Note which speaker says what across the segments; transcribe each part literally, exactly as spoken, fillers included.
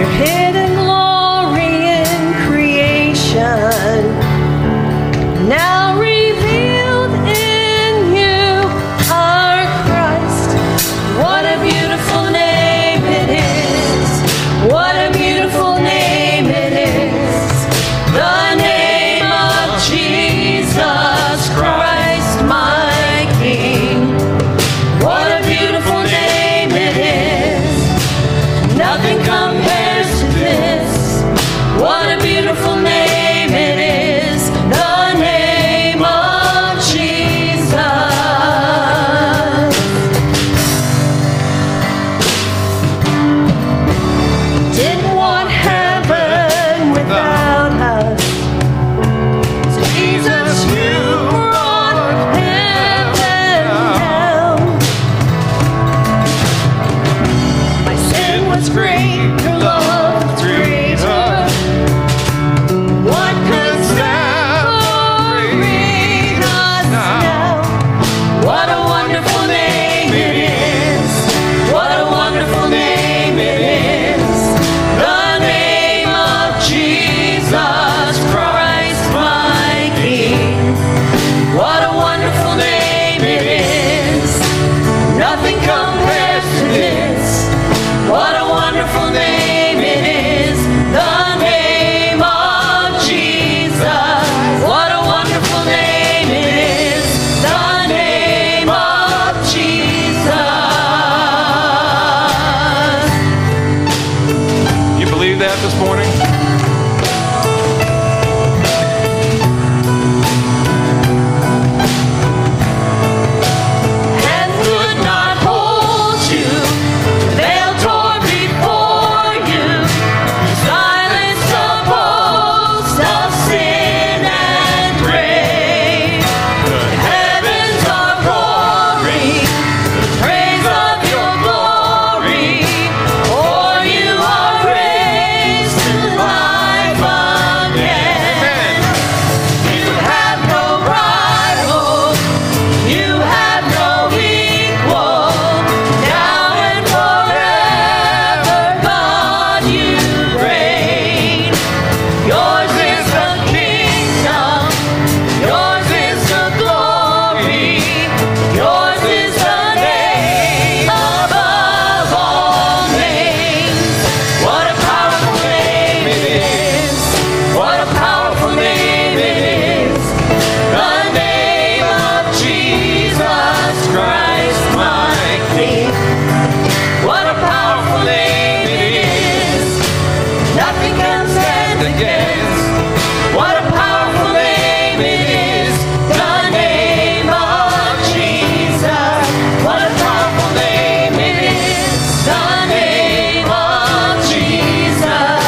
Speaker 1: hidden glory in creation, now revealed in you, our Christ. What a beautiful name it is. What a beautiful name it is. The name of Jesus Christ, my King. What a beautiful name it is. Nothing compares to this. What a beautiful name it is. The name of Jesus. Didn't want heaven without us. So Jesus, you brought heaven down. My sin was great, your love was greater. What could separate us now? What a wonderful name it is. What a wonderful name it is. The name of Jesus Christ, my King. What a wonderful name it is. Nothing compares to this. What a wonderful name it is. The name of Jesus. What a wonderful name it is. The name of Jesus.
Speaker 2: You believe that this morning?
Speaker 1: Hands could not hold you. The veil tore before you. Silence the boast of sin and grave. The heavens are roaring the praise of your glory. For you are raised to life again. You have no rival. You have no equal. Now and forever, God, you reign. Yours is the kingdom. Yours is the glory. Yours is the name above all names. What a powerful name it is. What a powerful name it is. The name of Jesus Christ, my King. What a powerful name it is. Nothing can stand against. What a powerful name it is. The name of Jesus. What a powerful name it is. The name of Jesus.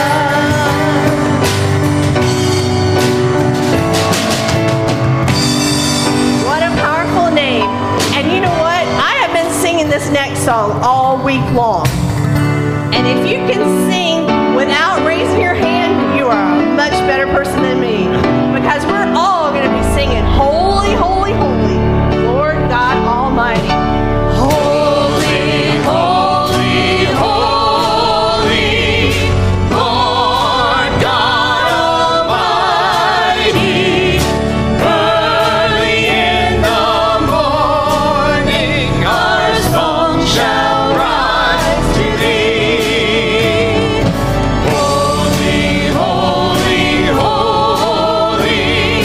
Speaker 1: What a powerful name. And you know what? I have been singing this next song all week long. And if you can sing without raising your hand, you are a much better person than me. Because we're all going to be singing, Holy, Holy, Holy, Lord God Almighty. Holy, holy, holy, Lord God Almighty. Early in the morning, our song shall rise to thee. Holy, holy, holy,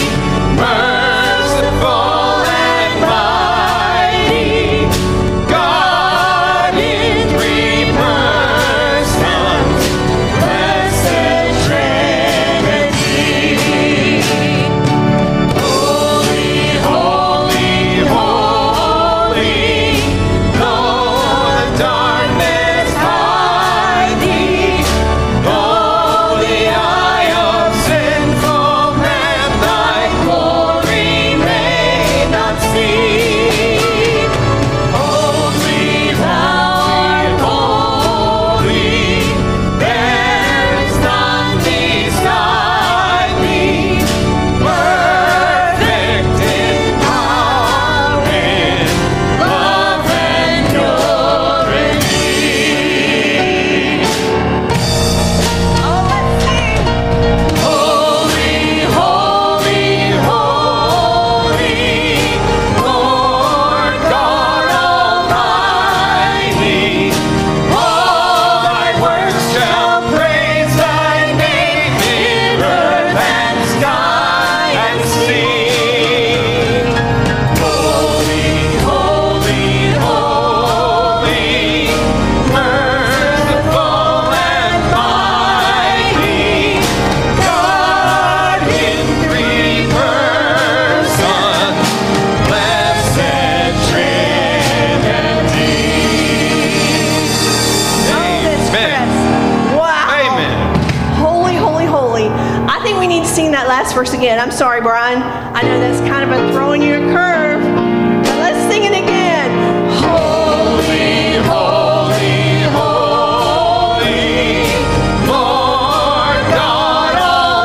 Speaker 1: merciful and mighty, God in three persons, blessed Trinity. Holy, holy, holy, though the darkness hide thee, though the eye of sinful man thy glory may not see. Holy, thou art holy, there is none beside thee. Perfect in power, in love and purity.
Speaker 3: last verse again. I'm sorry, Brian. I know that's kind of a throwing you a curve. But let's sing it again. Holy, holy, holy, Lord God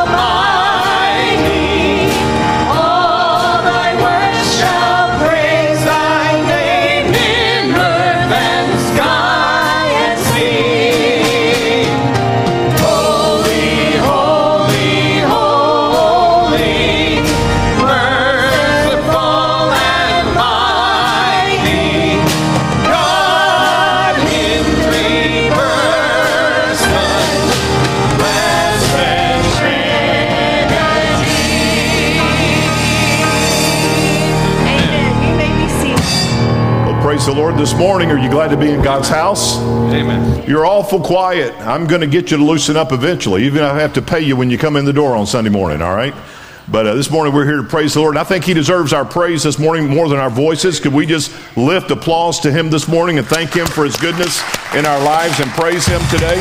Speaker 3: Almighty. All thy works shall praise thy name in earth and sky and sea. Holy, holy, holy, merciful and mighty, God in three persons, blessed Trinity. Amen. You may be seated.
Speaker 4: Well, praise the Lord this morning. Are you glad to be in God's house?
Speaker 2: Amen.
Speaker 4: You're awful quiet. I'm going to get you to loosen up eventually, even if I have to pay you when you come in the door on Sunday morning, all right? But uh, this morning we're here to praise the Lord. And I think he deserves our praise this morning more than our voices. Could we just lift applause to him this morning and thank him for his goodness in our lives and praise him today?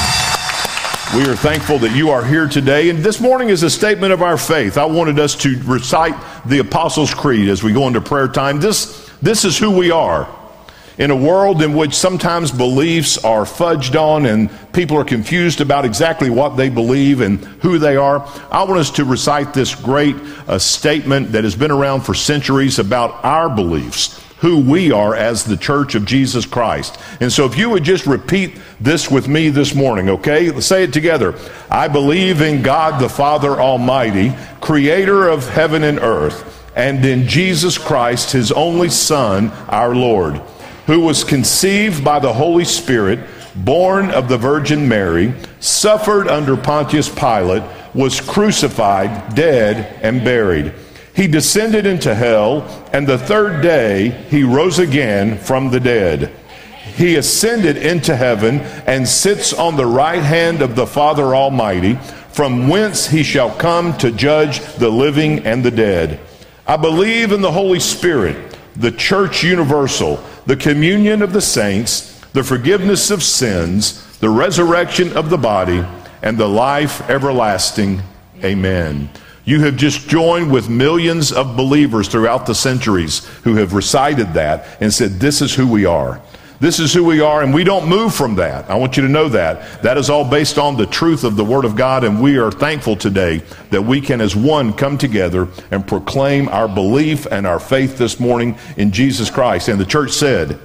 Speaker 4: We are thankful that you are here today. And this morning is a statement of our faith. I wanted us to recite the Apostles' Creed as we go into prayer time. This, this is who we are. In a world in which sometimes beliefs are fudged on and people are confused about exactly what they believe and who they are, I want us to recite this great uh, statement that has been around for centuries about our beliefs, who we are as the Church of Jesus Christ. And so if you would just repeat this with me this morning, okay? Let's say it together. I believe in God the Father Almighty, creator of heaven and earth, and in Jesus Christ, his only Son, our Lord, who was conceived by the Holy Spirit, born of the Virgin Mary, suffered under Pontius Pilate, was crucified, dead, and buried. He descended into hell, and the third day he rose again from the dead. He ascended into heaven and sits on the right hand of the Father Almighty, from whence he shall come to judge the living and the dead. I believe in the Holy Spirit, the Church Universal, the communion of the saints, the forgiveness of sins, the resurrection of the body, and the life everlasting. Amen. You have just joined with millions of believers throughout the centuries who have recited that and said, this is who we are. This is who we are, and we don't move from that. I want you to know that. That is all based on the truth of the Word of God, and we are thankful today that we can as one come together and proclaim our belief and our faith this morning in Jesus Christ. And the church said,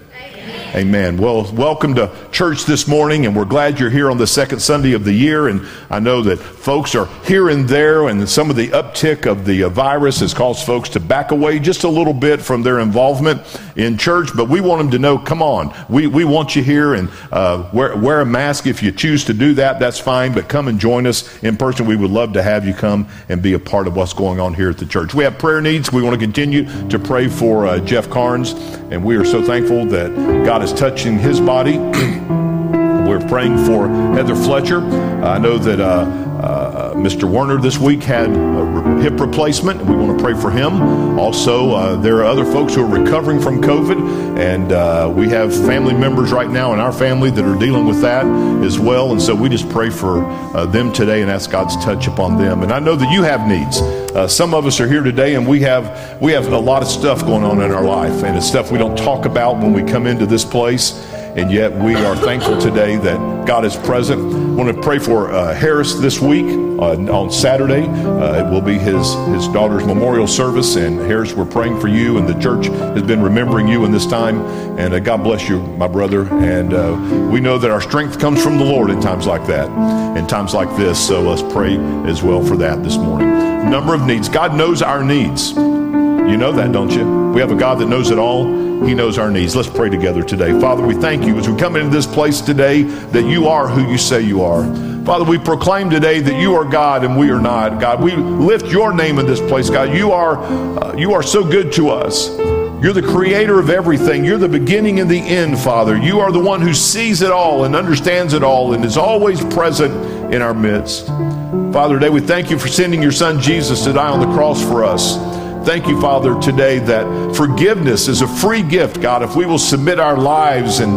Speaker 4: Amen. Well, welcome to church this morning, and we're glad you're here on the second Sunday of the year. And I know that folks are here and there, and some of the uptick of the uh, virus has caused folks to back away just a little bit from their involvement in church. But we want them to know, come on, we, we want you here, and uh, wear, wear a mask if you choose to do that. That's fine, but come and join us in person. We would love to have you come and be a part of what's going on here at the church. We have prayer needs. We want to continue to pray for uh, Jeff Carnes, and we are so thankful that God is touching his body. We're praying for Heather Fletcher. Uh, I know that uh, uh, Mister Werner this week had a re- hip replacement, and we want to pray for him. Also, uh, there are other folks who are recovering from COVID, and uh, we have family members right now in our family that are dealing with that as well. And so we just pray for uh, them today and ask God's touch upon them. And I know that you have needs. Uh, some of us are here today, and we have we have a lot of stuff going on in our life, and it's stuff we don't talk about when we come into this place. And yet we are thankful today that God is present. I want to pray for uh, Harris this week uh, on Saturday. Uh, it will be his, his daughter's memorial service. And Harris, we're praying for you, and the church has been remembering you in this time. And uh, God bless you, my brother. And uh, we know that our strength comes from the Lord in times like that, in times like this. So let's pray as well for that this morning. Number of needs. God knows our needs. You know that, don't you? We have a God that knows it all. He knows our needs. Let's pray together today. Father, we thank you as we come into this place today that you are who you say you are. Father, we proclaim today that you are God and we are not. God, we lift your name in this place. God, you are, uh, you are so good to us. You're the creator of everything. You're the beginning and the end, Father. You are the one who sees it all and understands it all and is always present in our midst. Father, today we thank you for sending your son Jesus to die on the cross for us. Thank you, Father, today that forgiveness is a free gift, God, if we will submit our lives and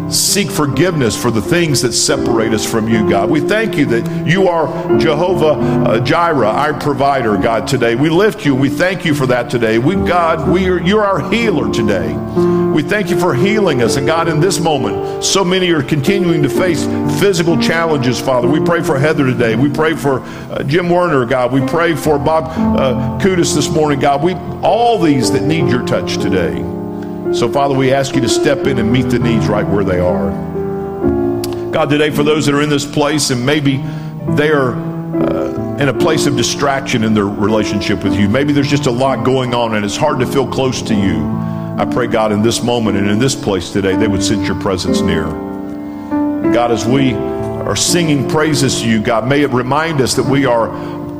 Speaker 4: seek forgiveness for the things that separate us from you, God. We thank you that you are Jehovah uh, Jireh, our provider, God, today. We lift you. We thank you for that today. We, God, we are, you're our healer today. We thank you for healing us. And God, in this moment, so many are continuing to face physical challenges, Father. We pray for Heather today. We pray for uh, Jim Werner, God. We pray for Bob uh, Kudus this morning, God. We all these that need your touch today. So, Father, we ask you to step in and meet the needs right where they are. God, today for those that are in this place and maybe they are uh, in a place of distraction in their relationship with you. Maybe there's just a lot going on and it's hard to feel close to you. I pray, God, in this moment and in this place today, they would sense your presence near. God, as we are singing praises to you, God, may it remind us that we are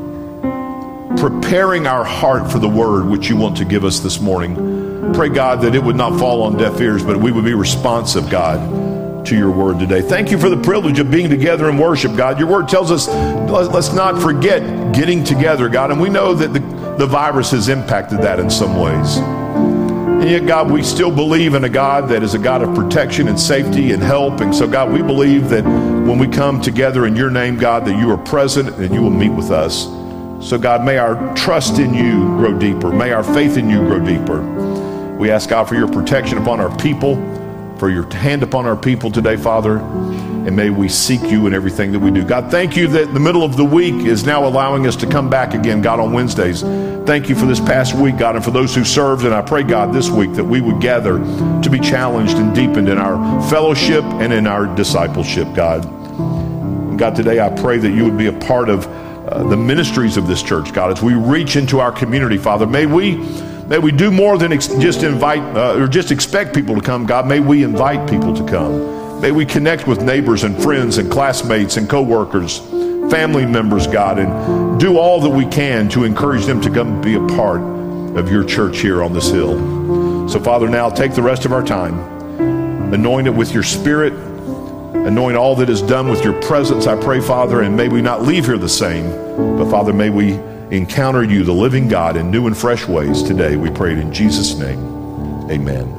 Speaker 4: preparing our heart for the word which you want to give us this morning. Pray, God, that it would not fall on deaf ears, but we would be responsive, God, to your word today. Thank you for the privilege of being together in worship, God. Your word tells us, let's not forget getting together, God. And we know that the, the virus has impacted that in some ways. And yet, God, we still believe in a God that is a God of protection and safety and help. And so, God, we believe that when we come together in your name, God, that you are present and you will meet with us. So, God, may our trust in you grow deeper. May our faith in you grow deeper. We ask, God, for your protection upon our people, for your hand upon our people today, Father, and may we seek you in everything that we do. God, thank you that the middle of the week is now allowing us to come back again, God, on Wednesdays. Thank you for this past week, God, and for those who served. And I pray, God, this week that we would gather to be challenged and deepened in our fellowship and in our discipleship, God. And God, today I pray that you would be a part of uh, the ministries of this church, God, as we reach into our community, Father. May we May we do more than ex- just invite uh, or just expect people to come, God. May we invite people to come. May we connect with neighbors and friends and classmates and co-workers, family members, God, and do all that we can to encourage them to come be a part of your church here on this hill. So, Father, now take the rest of our time, anoint it with your Spirit, anoint all that is done with your presence, I pray, Father, and may we not leave here the same, but, Father, may we encounter you, the living God, in new and fresh ways today. We pray it in Jesus' name. Amen.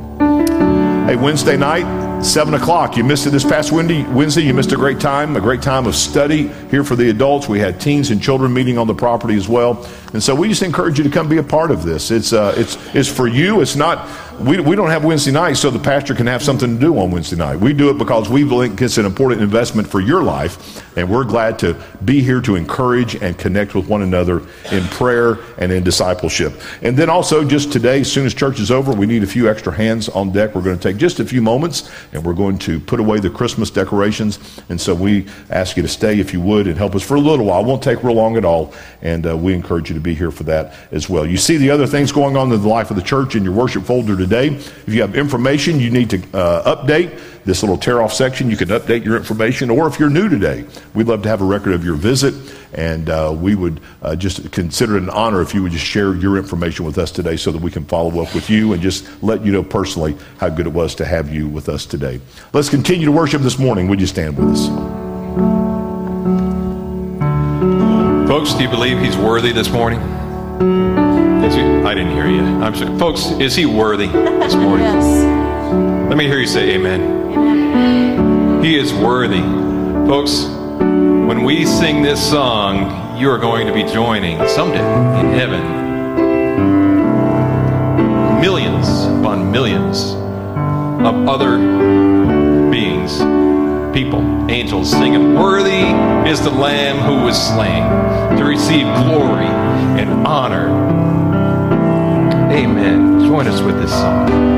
Speaker 4: Amen. Hey, Wednesday night, seven o'clock. You missed it this past Wednesday. You missed a great time, a great time of study here for the adults. We had teens and children meeting on the property as well. And so we just encourage you to come be a part of this. It's uh, it's it's for you. It's not, we, we don't have Wednesday nights so the pastor can have something to do on Wednesday night. We do it because we think it's an important investment for your life. And we're glad to be here to encourage and connect with one another in prayer and in discipleship. And then also just today, as soon as church is over, we need a few extra hands on deck. We're going to take just a few moments and we're going to put away the Christmas decorations. And so we ask you to stay if you would and help us for a little while. It won't take real long at all. And uh, we encourage you to be here for that as well. You see the other things going on in the life of the church in your worship folder today. If you have information you need to uh, update, this little tear-off section, you can update your information. Or if you're new today, we'd love to have a record of your visit. And uh, we would uh, just consider it an honor if you would just share your information with us today so that we can follow up with you and just let you know personally how good it was to have you with us today. Let's continue to worship this morning. Would you stand with us?
Speaker 2: Folks, do you believe he's worthy this morning? Is he? I didn't hear you. I'm sorry. Folks, is he worthy this morning?
Speaker 3: Yes.
Speaker 2: Let me hear you say amen. Amen. He is worthy. Folks, when we sing this song, you are going to be joining someday in heaven millions upon millions of other beings, people, angels singing, "Worthy is the Lamb who was slain to receive glory and honor." Amen. Join us with this song.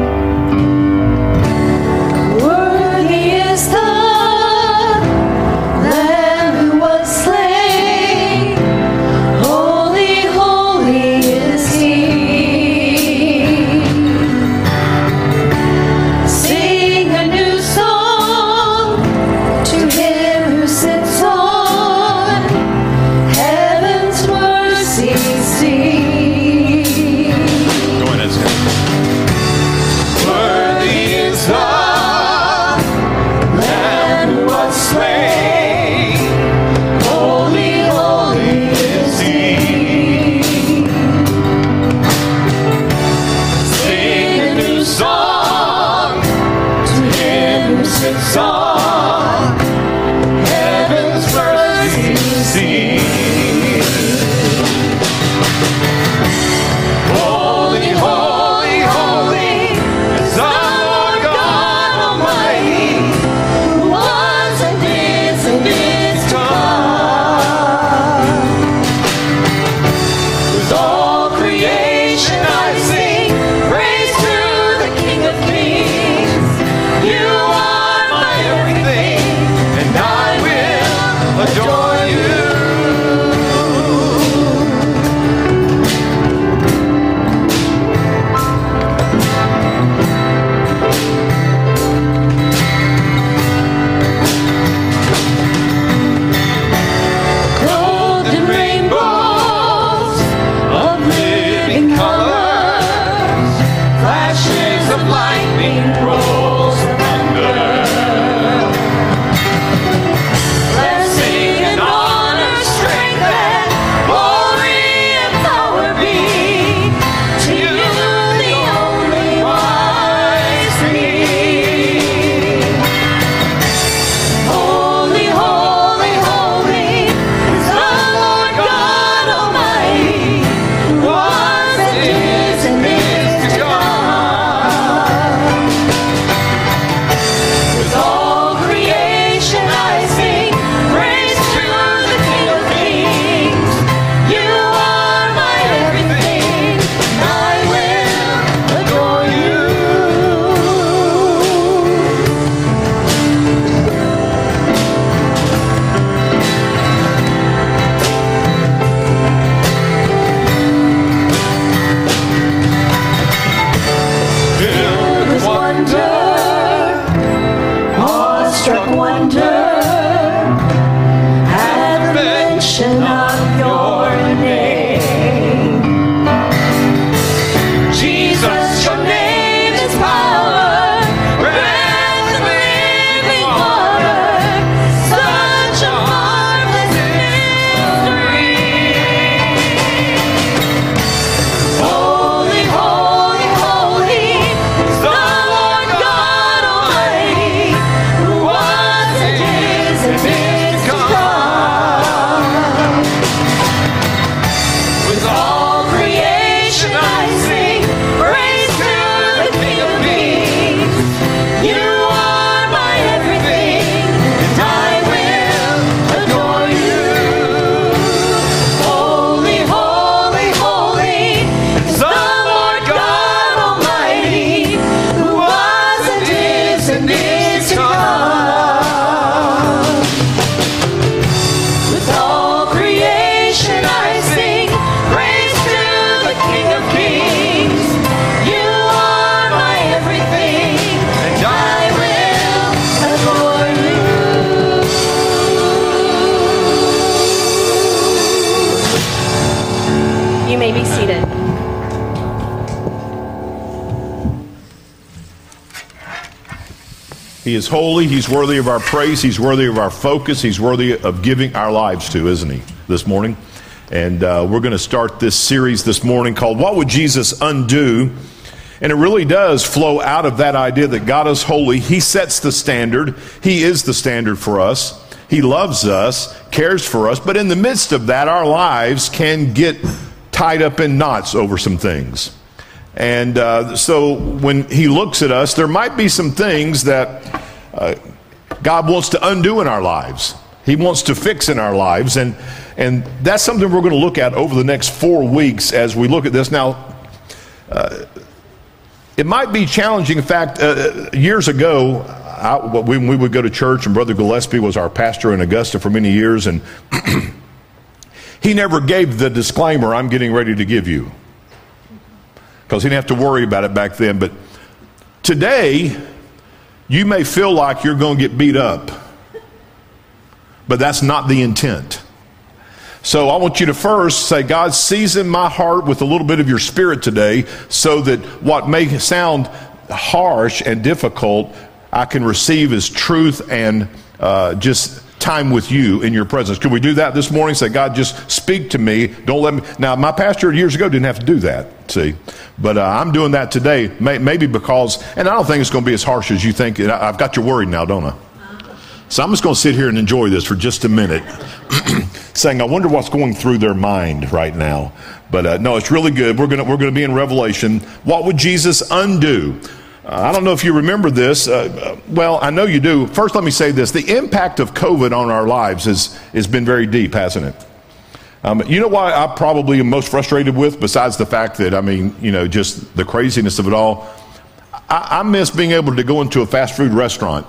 Speaker 4: He is holy. He's worthy of our praise. He's worthy of our focus. He's worthy of giving our lives to, isn't he, this morning? And uh, we're going to start this series this morning called What Would Jesus Undo? And it really does flow out of that idea that God is holy. He sets the standard. He is the standard for us. He loves us, cares for us. But in the midst of that, our lives can get tied up in knots over some things. And uh, so when he looks at us, there might be some things that uh, God wants to undo in our lives. He wants to fix in our lives. And, and that's something we're going to look at over the next four weeks as we look at this. Now, uh, it might be challenging. In fact, uh, years ago, I, when we would go to church, and Brother Gillespie was our pastor in Augusta for many years, and he never gave the disclaimer, I'm getting ready to give you. Because he didn't have to worry about it back then. But today, you may feel like you're going to get beat up. But that's not the intent. So I want you to first say, God, season my heart with a little bit of your spirit today, so that what may sound harsh and difficult, I can receive as truth and uh, just time with you in your presence. Could we do that this morning? Say, God, just speak to me. Don't let me. Now, my pastor years ago didn't have to do that, see. But uh, I'm doing that today, may, maybe because, and I don't think it's going to be as harsh as you think. I've got you worried now, don't I? So I'm just going to sit here and enjoy this for just a minute, saying, I wonder what's going through their mind right now. But uh, no, it's really good. We're going to, we're going to be in Revelation. What would Jesus undo? Uh, I don't know if you remember this. Uh, well, I know you do. First, let me say this. The impact of COVID on our lives has, has been very deep, hasn't it? Um, you know what I probably am most frustrated with, besides the fact that, I mean, you know, just the craziness of it all? I, I miss being able to go into a fast food restaurant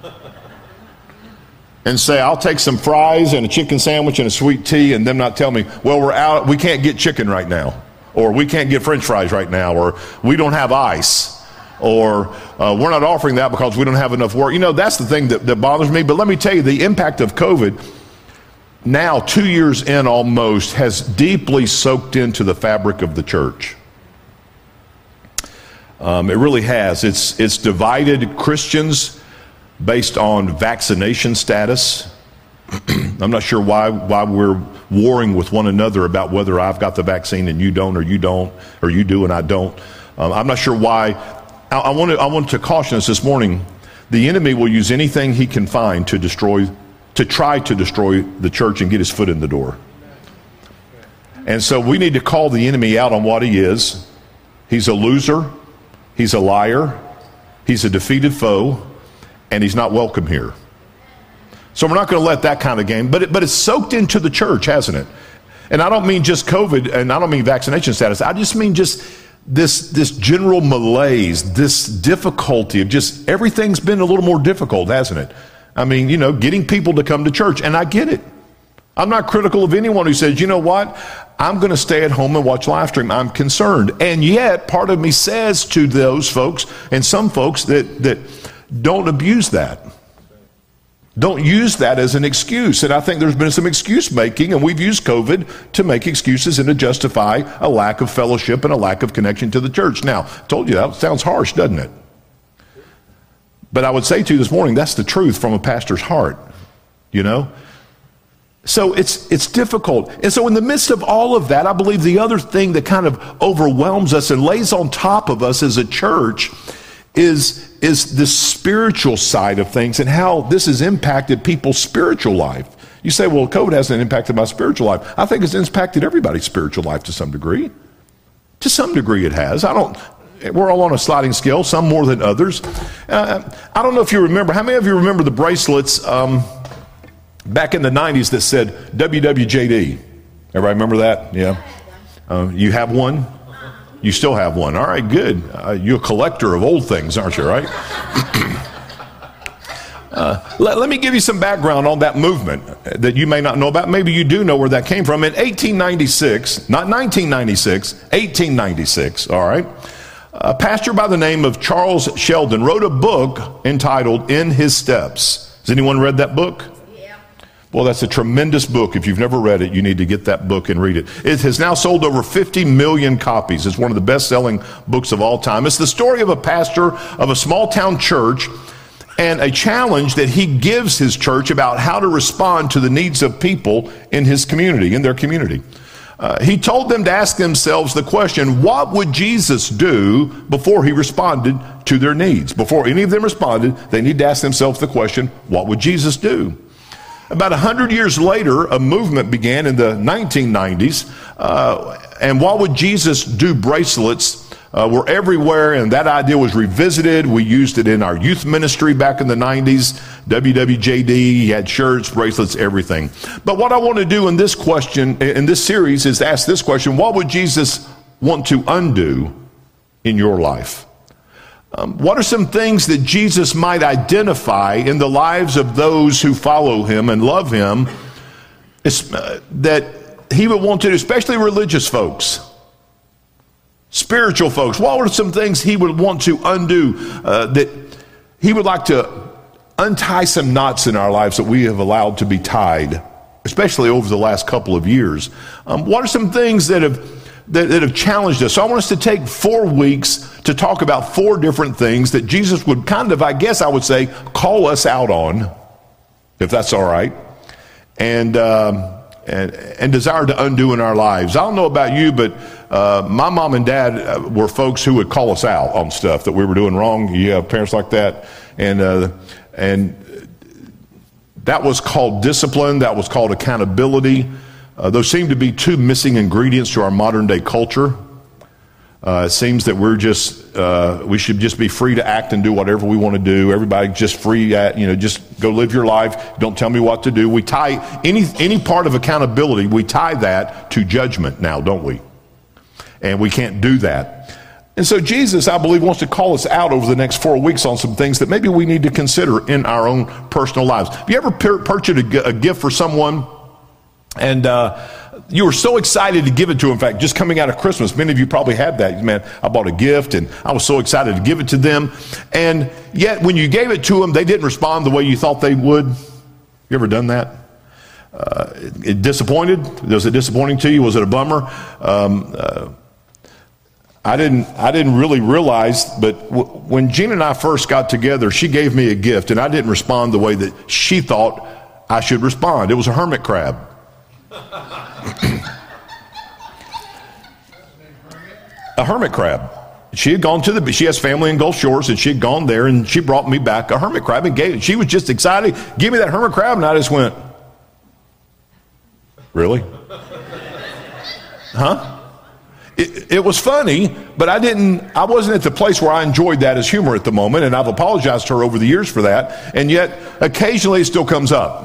Speaker 4: and say, I'll take some fries and a chicken sandwich and a sweet tea, and them not tell me, well, we're out, we can't get chicken right now, or we can't get French fries right now, or we don't have ice. Or uh, we're not offering that because we don't have enough work. You know, that's the thing that, that bothers me. But let me tell you, the impact of COVID, now two years in almost, has deeply soaked into the fabric of the church. Um, it really has. It's, it's divided Christians based on vaccination status. I'm not sure why, why we're warring with one another about whether I've got the vaccine and you don't, or you don't, or you do and I don't. Um, I'm not sure why. I want, to, I want to caution us this morning. The enemy will use anything he can find to destroy, to try to destroy the church and get his foot in the door. And so we need to call the enemy out on what he is. He's a loser. He's a liar. He's a defeated foe. And he's not welcome here. So we're not going to let that kind of game. But, it, but it's soaked into the church, hasn't it? And I don't mean just COVID, and I don't mean vaccination status. I just mean just This this general malaise, this difficulty of just everything's been a little more difficult, hasn't it? I mean, you know, getting people to come to church, and I get it. I'm not critical of anyone who says, you know what, I'm going to stay at home and watch live stream. I'm concerned. And yet, part of me says to those folks, and some folks, that, that don't abuse that. Don't use that as an excuse. And I think there's been some excuse making, and we've used COVID to make excuses and to justify a lack of fellowship and a lack of connection to the church. Now, I told you that sounds harsh, doesn't it? But I would say to you this morning, that's the truth from a pastor's heart, you know? So it's it's difficult. And so in the midst of all of that, I believe the other thing that kind of overwhelms us and lays on top of us as a church is is the spiritual side of things and how this has impacted people's spiritual life. You say, well, COVID hasn't impacted my spiritual life. I think it's impacted everybody's spiritual life to some degree. To some degree it has. I don't, we're all on a sliding scale, some more than others. Uh, I don't know if you remember, how many of you remember the bracelets um, back in the nineties that said W W J D? Everybody remember that? Yeah. Uh, you have one? You still have one. All right, good. Uh, you're a collector of old things, aren't you, right? uh, let, let me give you some background on that movement that you may not know about. Maybe you do know where that came from. In eighteen ninety-six, not nineteen ninety-six, eighteen ninety-six, all right, a pastor by the name of Charles Sheldon wrote a book entitled In His Steps. Has anyone read that book? Well, that's a tremendous book. If you've never read it, you need to get that book and read it. It has now sold over fifty million copies. It's one of the best-selling books of all time. It's the story of a pastor of a small-town church and a challenge that he gives his church about how to respond to the needs of people in his community, in their community. Uh, he told them to ask themselves the question, what would Jesus do before he responded to their needs? Before any of them responded, they need to ask themselves the question, what would Jesus do? About a hundred years later, a movement began in the nineteen nineties, uh, and what would Jesus do bracelets Uh, were everywhere, and that idea was revisited. We used it in our youth ministry back in the nineties, W W J D, had shirts, bracelets, everything. But what I want to do in this question, in this series, is ask this question: what would Jesus want to undo in your life? Um, what are some things that Jesus might identify in the lives of those who follow him and love him, uh, that he would want to do, especially religious folks? Spiritual folks, what are some things he would want to undo, uh, that he would like to untie some knots in our lives that we have allowed to be tied, especially over the last couple of years? Um, what are some things that have that, that have challenged us? So I want us to take four weeks to talk about four different things that Jesus would kind of, I guess I would say, call us out on, if that's all right, and um, and, and desire to undo in our lives. I don't know about you, but Uh, my mom and dad uh, were folks who would call us out on stuff that we were doing wrong. You have parents like that, and uh, and that was called discipline. That was called accountability. Uh, those seem to be two missing ingredients to our modern day culture. Uh, it seems that we're just uh, we should just be free to act and do whatever we want to do. Everybody just free at you know just go live your life. Don't tell me what to do. We tie any any part of accountability. We tie that to judgment now, don't we? And we can't do that. And so Jesus, I believe, wants to call us out over the next four weeks on some things that maybe we need to consider in our own personal lives. Have you ever purchased a, a gift for someone, and uh, you were so excited to give it to them? In fact, just coming out of Christmas, many of you probably had that. Man, I bought a gift, and I was so excited to give it to them. And yet, when you gave it to them, they didn't respond the way you thought they would. You ever done that? Uh, it, it disappointed? Was it disappointing to you? Was it a bummer? Um, uh, I didn't I didn't really realize, but w- when Gina and I first got together, she gave me a gift, and I didn't respond the way that she thought I should respond. It was a hermit crab. A hermit crab. She had gone to the, she has family in Gulf Shores, and she had gone there, and she brought me back a hermit crab and gave it. She was just excited. Give me that hermit crab, and I just went, really? Huh? It, it was funny, but I didn't, I wasn't at the place where I enjoyed that as humor at the moment, and I've apologized to her over the years for that, and yet occasionally it still comes up.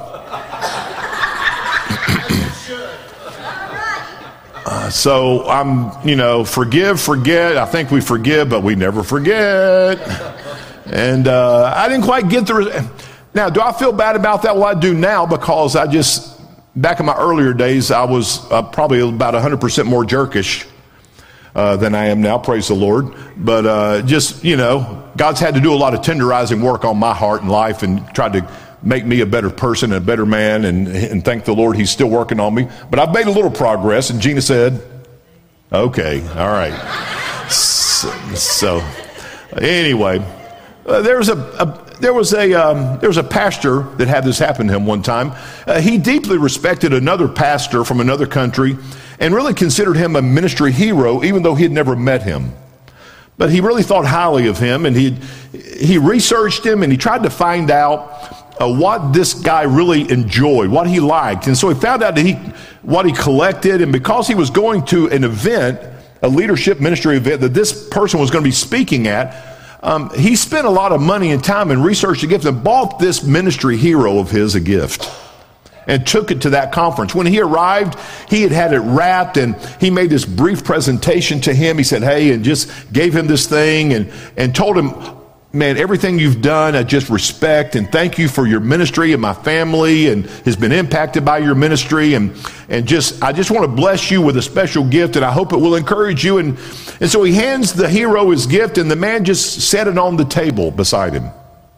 Speaker 4: uh, so I'm, you know, forgive, forget. I think we forgive, but we never forget. And uh, I didn't quite get the, re- now do I feel bad about that? Well, I do now, because I just, back in my earlier days, I was uh, probably about one hundred percent more jerkish Uh, than I am now, praise the Lord. But uh, just, you know, God's had to do a lot of tenderizing work on my heart and life, and tried to make me a better person, a better man, and, and thank the Lord he's still working on me. But I've made a little progress, and Gina said, okay, all right. So, so anyway, uh, there was a, a there was a um, there was a pastor that had this happen to him one time. Uh, he deeply respected another pastor from another country, and really considered him a ministry hero, even though he had never met him. But he really thought highly of him, and he he researched him, and he tried to find out uh, what this guy really enjoyed, what he liked. And so he found out that he what he collected, and because he was going to an event, a leadership ministry event that this person was going to be speaking at, um, he spent a lot of money and time and researched a gift, and bought this ministry hero of his a gift, and took it to that conference. When he arrived, he had had it wrapped, and he made this brief presentation to him. He said, hey, and just gave him this thing, and, and told him, man, everything you've done, I just respect, and thank you for your ministry, and my family and has been impacted by your ministry, and and just I just want to bless you with a special gift, and I hope it will encourage you. And, and so he hands the hero his gift, and the man just set it on the table beside him.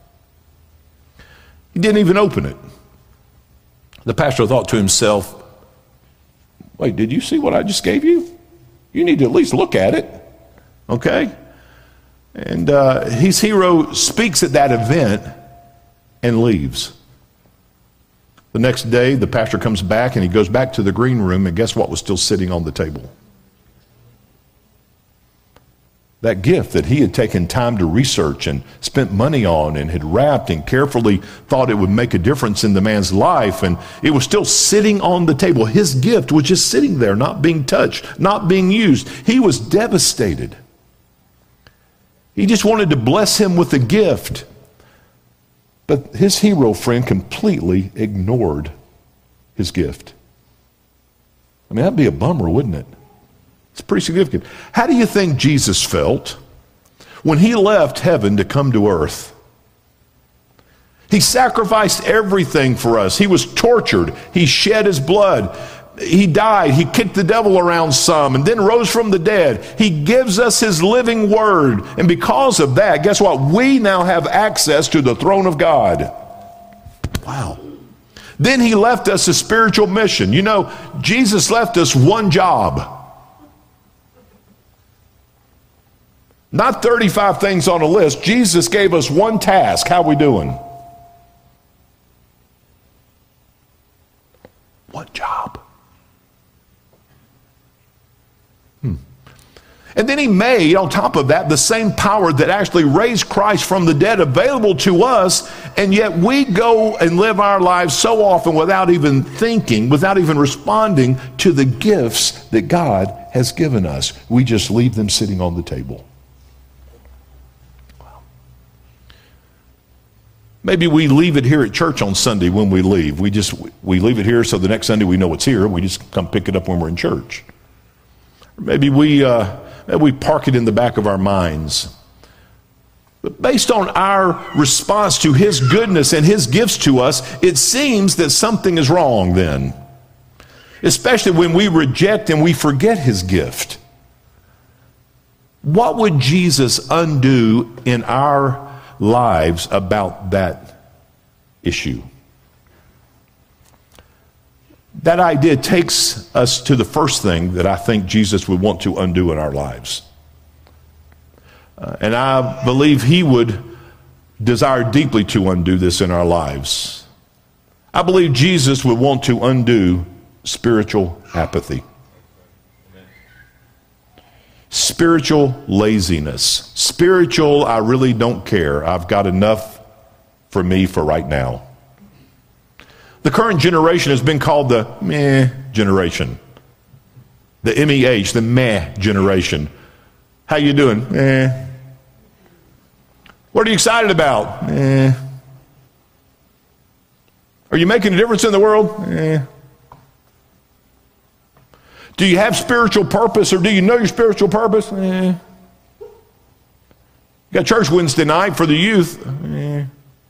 Speaker 4: He didn't even open it. The pastor thought to himself, wait, did you see what I just gave you? You need to at least look at it, okay? And uh, his hero speaks at that event, and leaves. The next day, the pastor comes back and he goes back to the green room, and guess what was still sitting on the table? That gift that he had taken time to research and spent money on and had wrapped and carefully thought it would make a difference in the man's life, and it was still sitting on the table. His gift was just sitting there, not being touched, not being used. He was devastated. He just wanted to bless him with the gift. But his hero friend completely ignored his gift. I mean, that'd be a bummer, wouldn't it? It's pretty significant. How do you think Jesus felt when he left heaven to come to earth? He sacrificed everything for us. He was tortured. He shed his blood. He died. He kicked the devil around some and then rose from the dead. He gives us his living word. And because of that, guess what? We now have access to the throne of God. Wow. Then he left us a spiritual mission. You know, Jesus left us one job. Not thirty-five things on a list. Jesus gave us one task. How we doing? One job. Hmm. And then he made, on top of that, the same power that actually raised Christ from the dead available to us, and yet we go and live our lives so often without even thinking, without even responding to the gifts that God has given us. We just leave them sitting on the table. Maybe we leave it here at church on Sunday when we leave. We just, we leave it here so the next Sunday we know it's here. We just come pick it up when we're in church. Or maybe we, uh, maybe we park it in the back of our minds. But based on our response to his goodness and his gifts to us, it seems that something is wrong then. Especially when we reject and we forget his gift. What would Jesus undo in our lives about that issue? That idea takes us to the first thing that I think Jesus would want to undo in our lives. Uh, and I believe he would desire deeply to undo this in our lives. I believe Jesus would want to undo spiritual apathy. Spiritual laziness. Spiritual, I really don't care. I've got enough for me for right now. The current generation has been called the meh generation. The M E H, the meh generation. How you doing? Eh. What are you excited about? Eh. Are you making a difference in the world? Eh. Do you have spiritual purpose, or do you know your spiritual purpose? Eh. You got church Wednesday night for the youth. Eh.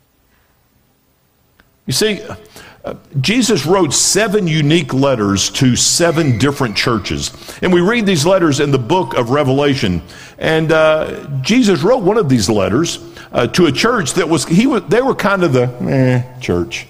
Speaker 4: You see, uh, Jesus wrote seven unique letters to seven different churches. And we read these letters in the book of Revelation. And uh, Jesus wrote one of these letters uh, to a church that was, he was, they were kind of the eh, church.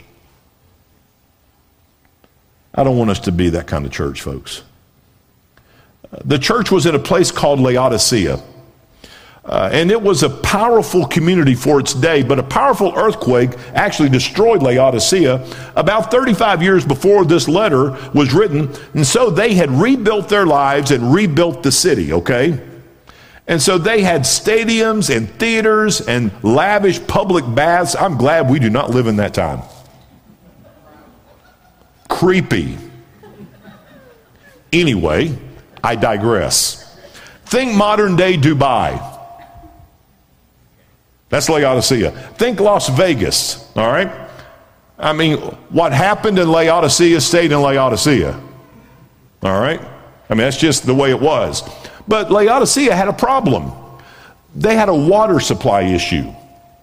Speaker 4: I don't want us to be that kind of church, folks. The church was in a place called Laodicea. Uh, and it was a powerful community for its day, but a powerful earthquake actually destroyed Laodicea about thirty-five years before this letter was written. And so they had rebuilt their lives and rebuilt the city, okay? And so they had stadiums and theaters and lavish public baths. I'm glad we do not live in that time. Creepy. Anyway, I digress. Think modern day Dubai. That's Laodicea. Think Las Vegas, all right? I mean, what happened in Laodicea stayed in Laodicea, all right? I mean, that's just the way it was. But Laodicea had a problem. They had a water supply issue.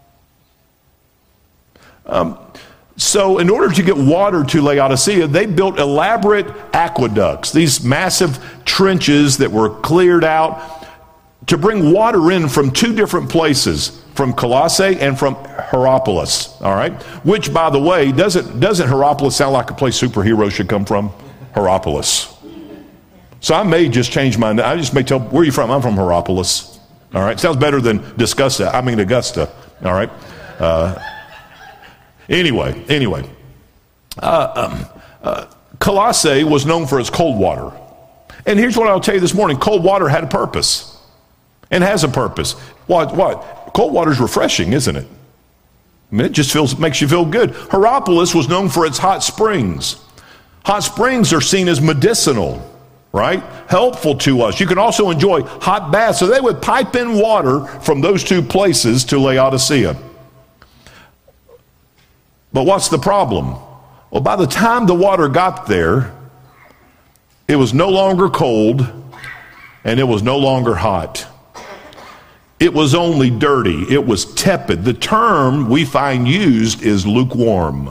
Speaker 4: Um, So in order to get water to Laodicea, they built elaborate aqueducts, these massive trenches that were cleared out to bring water in from two different places, from Colossae and from Hierapolis, all right? Which, by the way, doesn't, doesn't Hierapolis sound like a place superheroes should come from? Hierapolis. So I may just change my, I just may tell, where are you from? I'm from Hierapolis, all right? Sounds better than Disgusta, I mean Augusta, all right? Uh, Anyway, anyway, uh, um, uh, Colossae was known for its cold water. And here's what I'll tell you this morning. Cold water had a purpose and has a purpose. What? What? Cold water is refreshing, isn't it? I mean, it just feels, makes you feel good. Hierapolis was known for its hot springs. Hot springs are seen as medicinal, right? Helpful to us. You can also enjoy hot baths. So they would pipe in water from those two places to Laodicea. But what's the problem? Well, by the time the water got there, it was no longer cold and it was no longer hot. It was only dirty. It was tepid. The term we find used is lukewarm.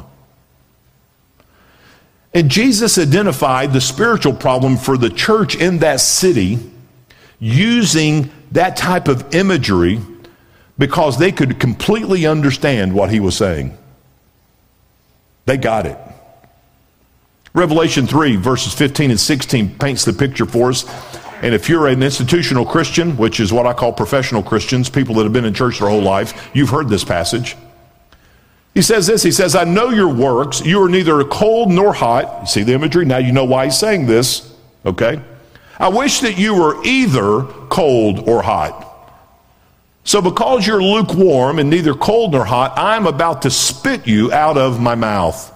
Speaker 4: And Jesus identified the spiritual problem for the church in that city using that type of imagery because they could completely understand what he was saying. They got it. Revelation three, verses fifteen and sixteen paints the picture for us. And if you're an institutional Christian, which is what I call professional Christians, people that have been in church their whole life, you've heard this passage. He says this, he says, I know your works. You are neither cold nor hot. You see the imagery? Now you know why he's saying this, okay? I wish that you were either cold or hot. So because you're lukewarm and neither cold nor hot, I'm about to spit you out of my mouth.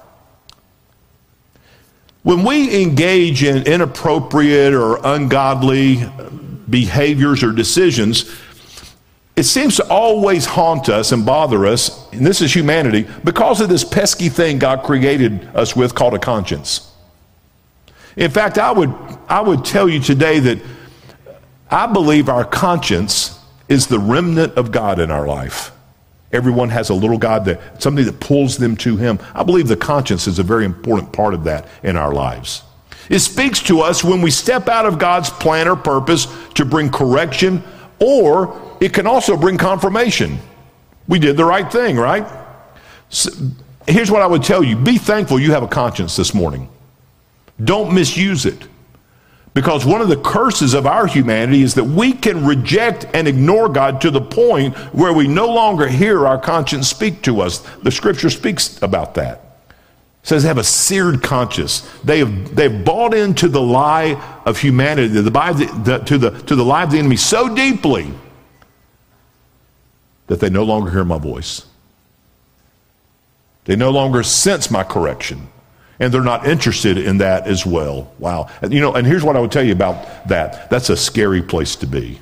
Speaker 4: When we engage in inappropriate or ungodly behaviors or decisions, it seems to always haunt us and bother us, and this is humanity, because of this pesky thing God created us with called a conscience. In fact, I would, I would tell you today that I believe our conscience is the remnant of God in our life. Everyone has a little God, that something that pulls them to him. I believe the conscience is a very important part of that in our lives. It speaks to us when we step out of God's plan or purpose to bring correction, or it can also bring confirmation. We did the right thing, right? So, here's what I would tell you. Be thankful you have a conscience this morning. Don't misuse it. Because one of the curses of our humanity is that we can reject and ignore God to the point where we no longer hear our conscience speak to us. The scripture speaks about that. It says they have a seared conscience. They have they've bought into the lie of humanity, the, the, to, the, to the lie of the enemy so deeply that they no longer hear my voice. They no longer sense my correction. And they're not interested in that as well. Wow. You know, and here's what I would tell you about that. That's a scary place to be.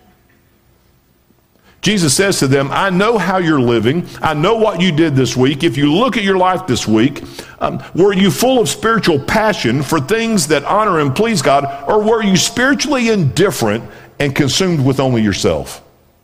Speaker 4: Jesus says to them, I know how you're living. I know what you did this week. If you look at your life this week, um, were you full of spiritual passion for things that honor and please God, or were you spiritually indifferent and consumed with only yourself?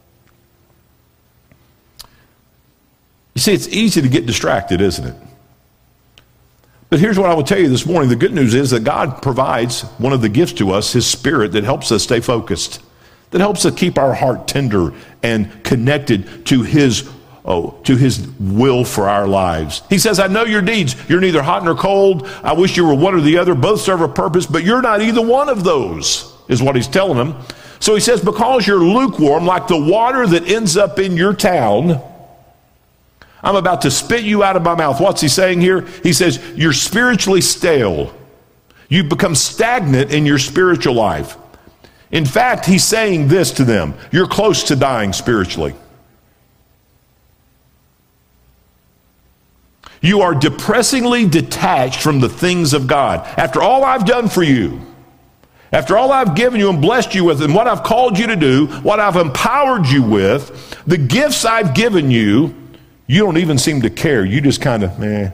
Speaker 4: You see, it's easy to get distracted, isn't it? But here's what I will tell you this morning. The good news is that God provides one of the gifts to us, his Spirit, that helps us stay focused, that helps us keep our heart tender and connected to his, oh, to his will for our lives. He says, I know your deeds. You're neither hot nor cold. I wish you were one or the other. Both serve a purpose, but you're not either one of those, is what he's telling them. So he says, because you're lukewarm, like the water that ends up in your town, I'm about to spit you out of my mouth. What's he saying here? He says, you're spiritually stale. You become stagnant in your spiritual life. In fact, he's saying this to them. You're close to dying spiritually. You are depressingly detached from the things of God. After all I've done for you, after all I've given you and blessed you with, and what I've called you to do, what I've empowered you with, the gifts I've given you, you don't even seem to care. You just kind of, eh.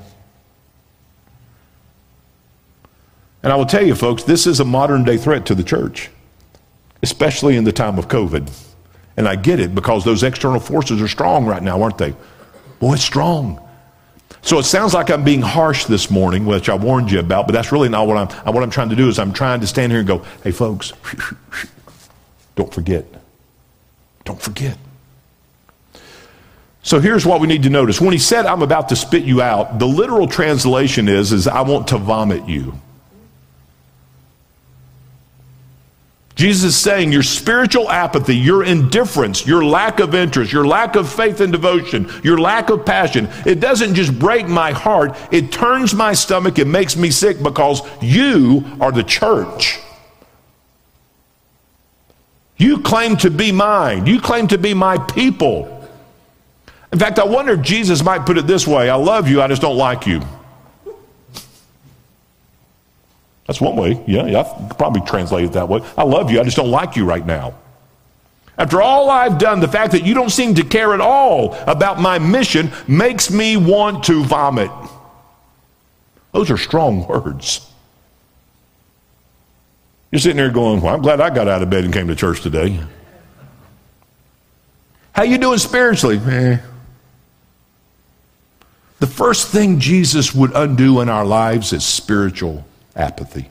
Speaker 4: And I will tell you, folks, this is a modern day threat to the church, especially in the time of COVID. And I get it, because those external forces are strong right now, aren't they? Boy, it's strong. So it sounds like I'm being harsh this morning, which I warned you about, but that's really not what I'm, what I'm trying to do. Is I'm trying to stand here and go, hey, folks, don't forget. Don't forget. So here's what we need to notice. When he said, I'm about to spit you out, the literal translation is, is I want to vomit you. Jesus is saying your spiritual apathy, your indifference, your lack of interest, your lack of faith and devotion, your lack of passion, it doesn't just break my heart, it turns my stomach and makes me sick because you are the church. You claim to be mine. You claim to be my people. In fact, I wonder if Jesus might put it this way: I love you, I just don't like you. That's one way. Yeah, yeah, I could probably translate it that way. I love you, I just don't like you right now. After all I've done, the fact that you don't seem to care at all about my mission makes me want to vomit. Those are strong words. You're sitting there going, well, I'm glad I got out of bed and came to church today. How you doing spiritually? Eh. The first thing Jesus would undo in our lives is spiritual apathy.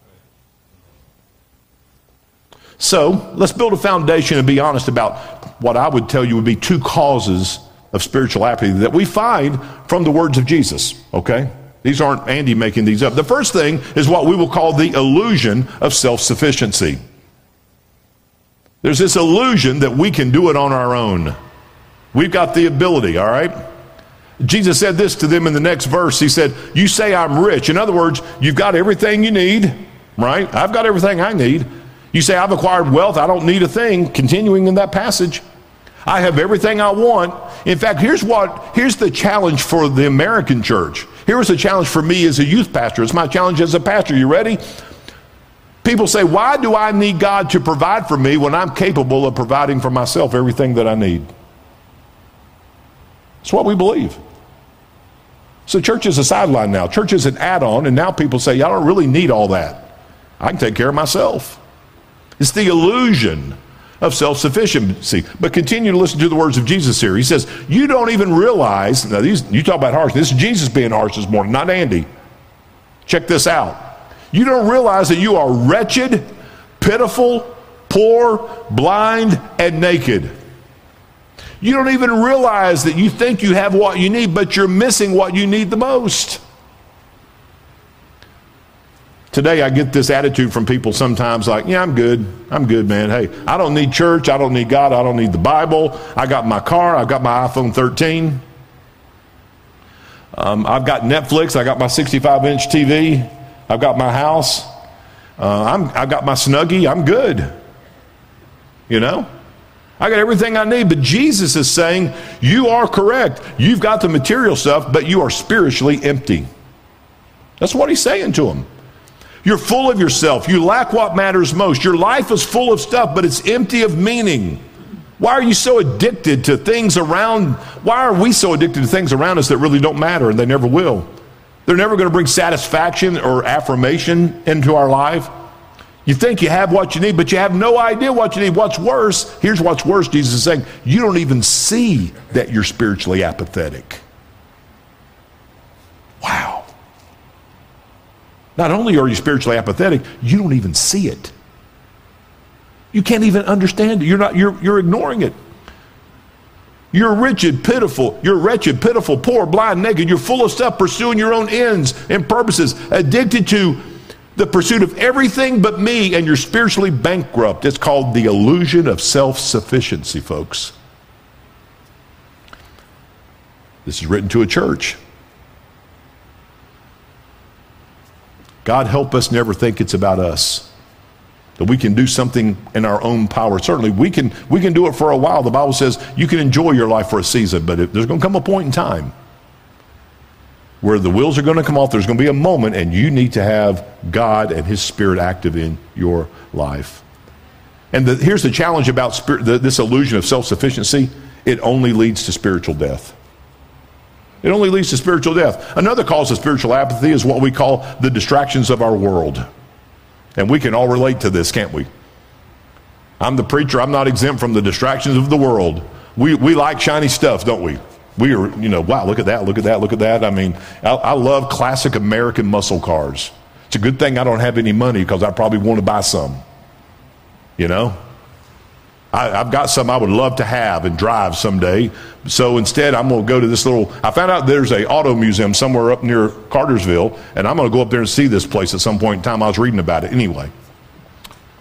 Speaker 4: So let's build a foundation and be honest about what I would tell you would be two causes of spiritual apathy that we find from the words of Jesus, okay? These aren't Andy making these up. The first thing is what we will call the illusion of self-sufficiency. There's this illusion that we can do it on our own. We've got the ability, all right? Jesus said this to them in the next verse. He said, you say I'm rich. In other words, you've got everything you need, right? I've got everything I need. You say I've acquired wealth. I don't need a thing. Continuing in that passage, I have everything I want. In fact, here's what, here's the challenge for the American church. Here's the challenge for me as a youth pastor. It's my challenge as a pastor. You ready? People say, why do I need God to provide for me when I'm capable of providing for myself everything that I need? That's what we believe. So church is a sideline now. Church is an add-on, and now people say, I don't really need all that. I can take care of myself. It's the illusion of self-sufficiency. But continue to listen to the words of Jesus here. He says, you don't even realize, now these, you talk about harsh, this is Jesus being harsh this morning, not Andy. Check this out. You don't realize that you are wretched, pitiful, poor, blind, and naked. You don't even realize that you think you have what you need, but you're missing what you need the most. Today I get this attitude from people sometimes like, yeah, I'm good. I'm good, man. Hey, I don't need church. I don't need God. I don't need the Bible. I got my car. I've got my iPhone thirteen. Um, I've got Netflix. I got my sixty-five inch T V. I've got my house. Uh, I'm, I've got my Snuggie. I'm good. You know? I got everything I need. But Jesus is saying, you are correct. You've got the material stuff, but you are spiritually empty. That's what he's saying to him. You're full of yourself. You lack what matters most. Your life is full of stuff, but it's empty of meaning. Why are you so addicted to things around? Why are we so addicted to things around us that really don't matter, and they never will? They're never going to bring satisfaction or affirmation into our life. You think you have what you need, but you have no idea what you need. What's worse, here's what's worse, Jesus is saying, you don't even see that you're spiritually apathetic. Wow. Not only are you spiritually apathetic, you don't even see it. You can't even understand it. You're not, you're, you're ignoring it. You're wretched, pitiful. You're wretched, pitiful, poor, blind, naked. You're full of stuff, pursuing your own ends and purposes, addicted to the pursuit of everything but me, and you're spiritually bankrupt. It's called the illusion of self-sufficiency, folks. This is written to a church. God help us never think it's about us, that we can do something in our own power. Certainly, we can, we can do it for a while. The Bible says you can enjoy your life for a season, but it, there's going to come a point in time where the wheels are going to come off. There's going to be a moment, and you need to have God and his Spirit active in your life. And the, here's the challenge about spirit, the, this illusion of self-sufficiency. It only leads to spiritual death. It only leads to spiritual death. Another cause of spiritual apathy is what we call the distractions of our world. And we can all relate to this, can't we? I'm the preacher. I'm not exempt from the distractions of the world. We, we like shiny stuff, don't we? We are, you know, wow, look at that, look at that, look at that. I mean, I, I love classic American muscle cars. It's a good thing I don't have any money because I probably want to buy some. You know? I, I've got some I would love to have and drive someday. So instead, I'm going to go to this little, I found out there's a auto museum somewhere up near Cartersville, and I'm going to go up there and see this place at some point in time. I was reading about it anyway.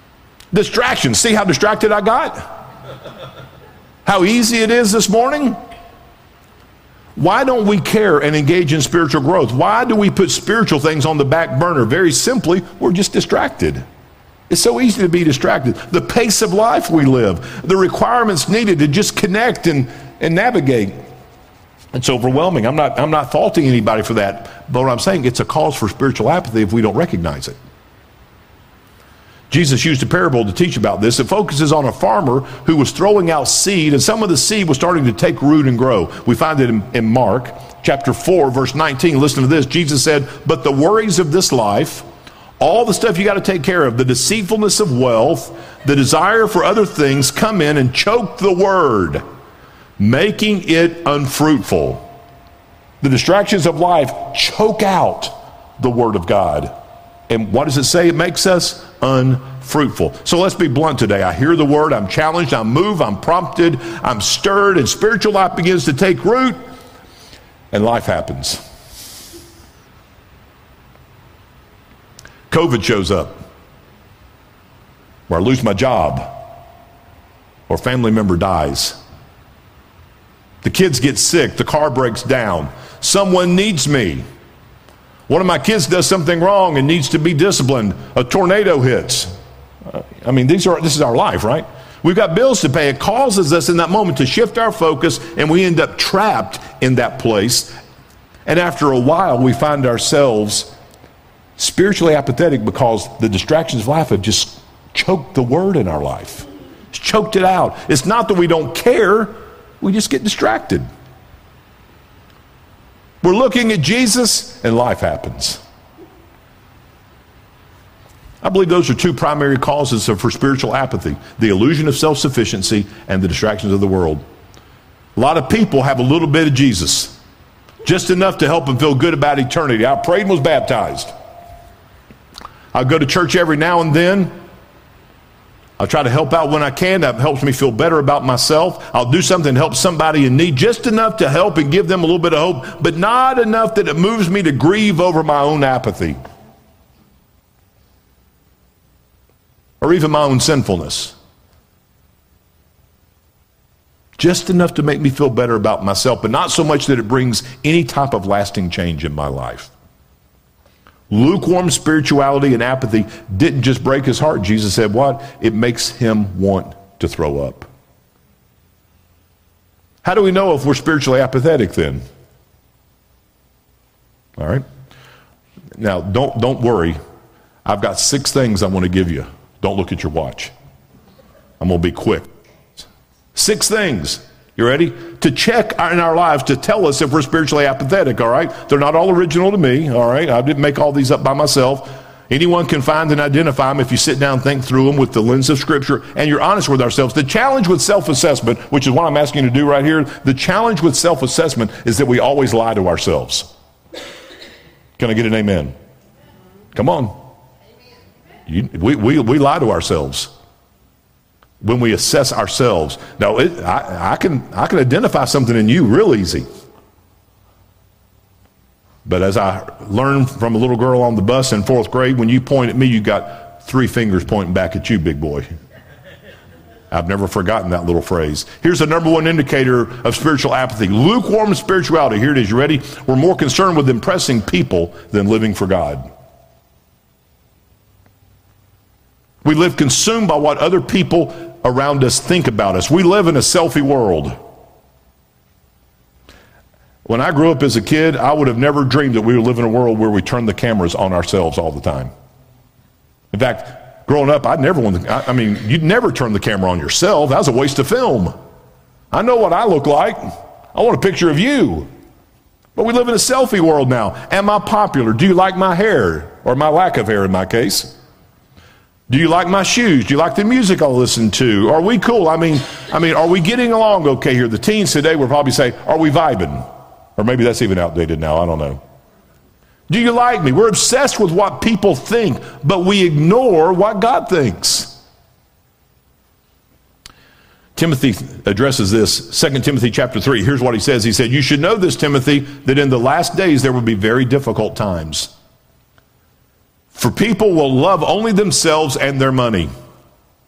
Speaker 4: Distractions. See how distracted I got? How easy it is this morning? Why don't we care and engage in spiritual growth? Why do we put spiritual things on the back burner? Very simply, we're just distracted. It's so easy to be distracted. The pace of life we live, the requirements needed to just connect and, and navigate. It's overwhelming. I'm not, I'm not faulting anybody for that, but what I'm saying, it's a cause for spiritual apathy if we don't recognize it. Jesus used a parable to teach about this. It focuses on a farmer who was throwing out seed, and some of the seed was starting to take root and grow. We find it in, in Mark chapter four, verse nineteen. Listen to this. Jesus said, "But the worries of this life, all the stuff you got to take care of, the deceitfulness of wealth, the desire for other things come in and choke the word, making it unfruitful." The distractions of life choke out the word of God. And what does it say? It makes us unfruitful. So let's be blunt today. I hear the word, I'm challenged, I'm moved, I'm prompted, I'm stirred, and spiritual life begins to take root, and life happens. COVID shows up, or I lose my job, or a family member dies. The kids get sick, the car breaks down, someone needs me. One of my kids does something wrong and needs to be disciplined. A tornado hits. I mean, these are this is our life, right? We've got bills to pay. It causes us in that moment to shift our focus, and we end up trapped in that place. And after a while, we find ourselves spiritually apathetic because the distractions of life have just choked the word in our life. It's choked it out. It's not that we don't care. We just get distracted. We're looking at Jesus, and life happens. I believe those are two primary causes for spiritual apathy: the illusion of self-sufficiency and the distractions of the world. A lot of people have a little bit of Jesus, just enough to help them feel good about eternity. I prayed and was baptized. I go to church every now and then. I'll try to help out when I can. That helps me feel better about myself. I'll do something to help somebody in need, just enough to help and give them a little bit of hope, but not enough that it moves me to grieve over my own apathy or even my own sinfulness. Just enough to make me feel better about myself, but not so much that it brings any type of lasting change in my life. Lukewarm spirituality and apathy didn't just break his heart. Jesus said what? It makes him want to throw up. How do we know if we're spiritually apathetic then? All right. Now, don't, don't worry. I've got six things I want to give you. Don't look at your watch. I'm going to be quick. Six things. You ready? To check in our lives to tell us if we're spiritually apathetic, all right? They're not all original to me, all right? I didn't make all these up by myself. Anyone can find and identify them if you sit down and think through them with the lens of Scripture and you're honest with ourselves. The challenge with self-assessment, which is what I'm asking you to do right here, the challenge with self-assessment is that we always lie to ourselves. Can I get an amen? Come on. You, we, we, we lie to ourselves when we assess ourselves. Now, it, I, I can I can identify something in you real easy. But as I learned from a little girl on the bus in fourth grade, when you point at me, you got three fingers pointing back at you, big boy. I've never forgotten that little phrase. Here's the number one indicator of spiritual apathy: lukewarm spirituality. Here it is. You ready? We're more concerned with impressing people than living for God. We live consumed by what other people around us think about us. We live in a selfie world. When I grew up as a kid, I would have never dreamed that we would live in a world where we turn the cameras on ourselves all the time. In fact, growing up, I'd never want to, I, I mean, you'd never turn the camera on yourself. That was a waste of film. I know what I look like. I want a picture of you. But we live in a selfie world now. Am I popular? Do you like my hair? Or my lack of hair in my case? Do you like my shoes? Do you like the music I listen to? Are we cool? I mean, I mean, are we getting along okay here? The teens today will probably say, are we vibing? Or maybe that's even outdated now. I don't know. Do you like me? We're obsessed with what people think, but we ignore what God thinks. Timothy addresses this, Second Timothy chapter three. Here's what he says. He said, you should know this, Timothy, that in the last days there will be very difficult times. For people will love only themselves and their money.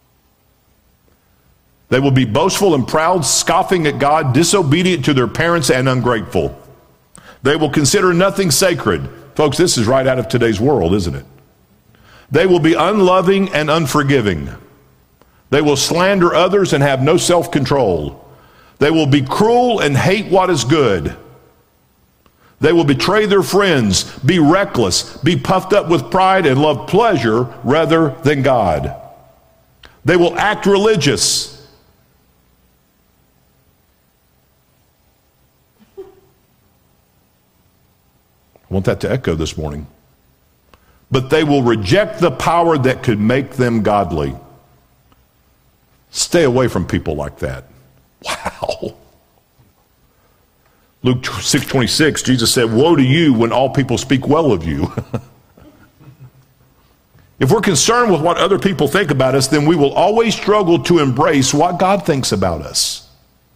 Speaker 4: They will be boastful and proud, scoffing at God, disobedient to their parents, and ungrateful. They will consider nothing sacred. Folks, this is right out of today's world, isn't it? They will be unloving and unforgiving. They will slander others and have no self-control. They will be cruel and hate what is good. They will betray their friends, be reckless, be puffed up with pride, and love pleasure rather than God. They will act religious. I want that to echo this morning. But they will reject the power that could make them godly. Stay away from people like that. Wow. Luke six twenty-six, Jesus said, woe to you when all people speak well of you. If we're concerned with what other people think about us, then we will always struggle to embrace what God thinks about us.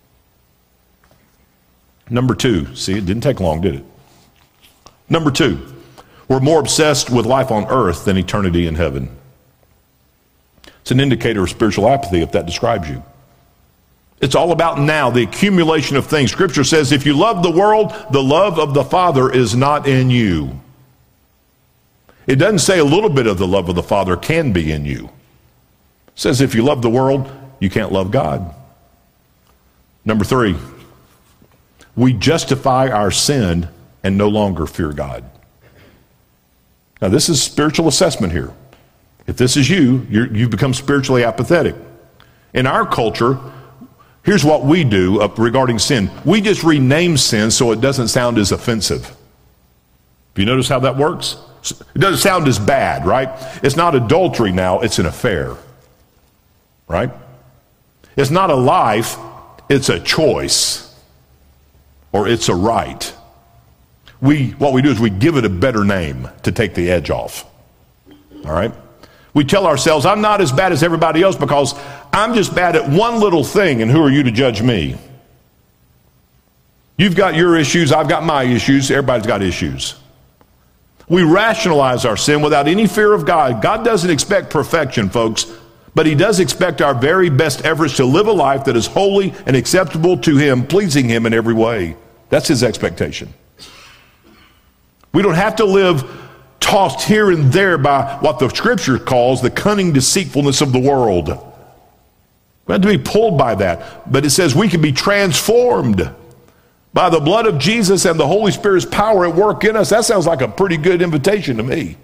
Speaker 4: Number two, see, it didn't take long, did it? Number two, we're more obsessed with life on earth than eternity in heaven. It's an indicator of spiritual apathy if that describes you. It's all about now, the accumulation of things. Scripture says, if you love the world, the love of the Father is not in you. It doesn't say a little bit of the love of the Father can be in you. It says if you love the world, you can't love God. Number three, we justify our sin and no longer fear God. Now this is spiritual assessment here. If this is you, you're, you've become spiritually apathetic. In our culture, here's what we do uh, regarding sin. We just rename sin so it doesn't sound as offensive. Have you notice how that works? It doesn't sound as bad, right? It's not adultery now, it's an affair. Right? It's not a life, it's a choice. Or it's a right. We, what we do is we give it a better name to take the edge off. All right? We tell ourselves, I'm not as bad as everybody else because I'm just bad at one little thing, and who are you to judge me? You've got your issues, I've got my issues, everybody's got issues. We rationalize our sin without any fear of God. God doesn't expect perfection, folks, but he does expect our very best efforts to live a life that is holy and acceptable to him, pleasing him in every way. That's his expectation. We don't have to live tossed here and there by what the scripture calls the cunning deceitfulness of the world. We have to be pulled by that. But it says we can be transformed by the blood of Jesus and the Holy Spirit's power at work in us. That sounds like a pretty good invitation to me.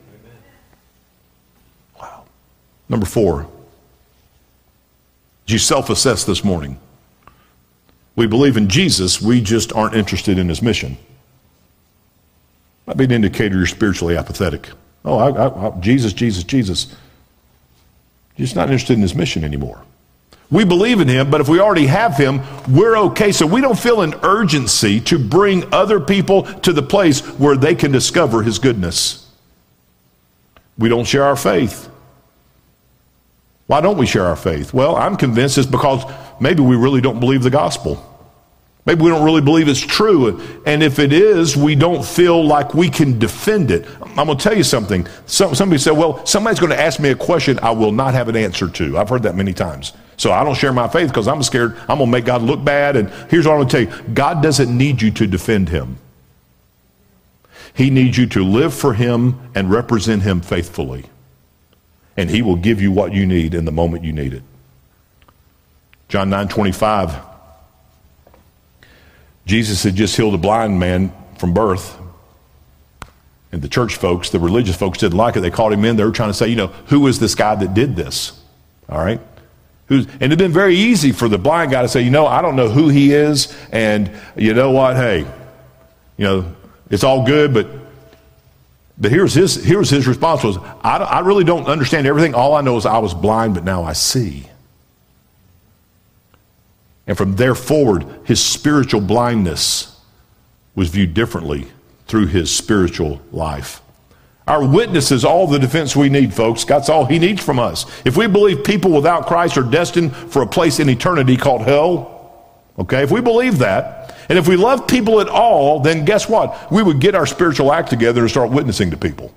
Speaker 4: Wow. Number four. As you self-assess this morning, we believe in Jesus, we just aren't interested in his mission. Might be an indicator you're spiritually apathetic. Oh, I, I, I, Jesus, Jesus, Jesus. You're just not interested in his mission anymore. We believe in him, but if we already have him, we're okay. So we don't feel an urgency to bring other people to the place where they can discover his goodness. We don't share our faith. Why don't we share our faith? Well, I'm convinced it's because maybe we really don't believe the gospel. Maybe we don't really believe it's true. And if it is, we don't feel like we can defend it. I'm going to tell you something. Some, somebody said, well, somebody's going to ask me a question I will not have an answer to. I've heard that many times. So I don't share my faith because I'm scared I'm going to make God look bad. And here's what I'm going to tell you. God doesn't need you to defend him. He needs you to live for him and represent him faithfully. And he will give you what you need in the moment you need it. John nine twenty-five. Jesus had just healed a blind man from birth. And the church folks, the religious folks didn't like it. They called him in. They were trying to say, you know, who is this guy that did this? All right? Who's, and it'd been very easy for the blind guy to say, you know, I don't know who he is. And you know what? Hey, you know, it's all good. But but here's his, here's his response was, I, I really don't understand everything. All I know is I was blind, but now I see. And from there forward, his spiritual blindness was viewed differently through his spiritual life. Our witness is all the defense we need, folks. That's all he needs from us. If we believe people without Christ are destined for a place in eternity called hell, okay, if we believe that, and if we love people at all, then guess what? We would get our spiritual act together and start witnessing to people.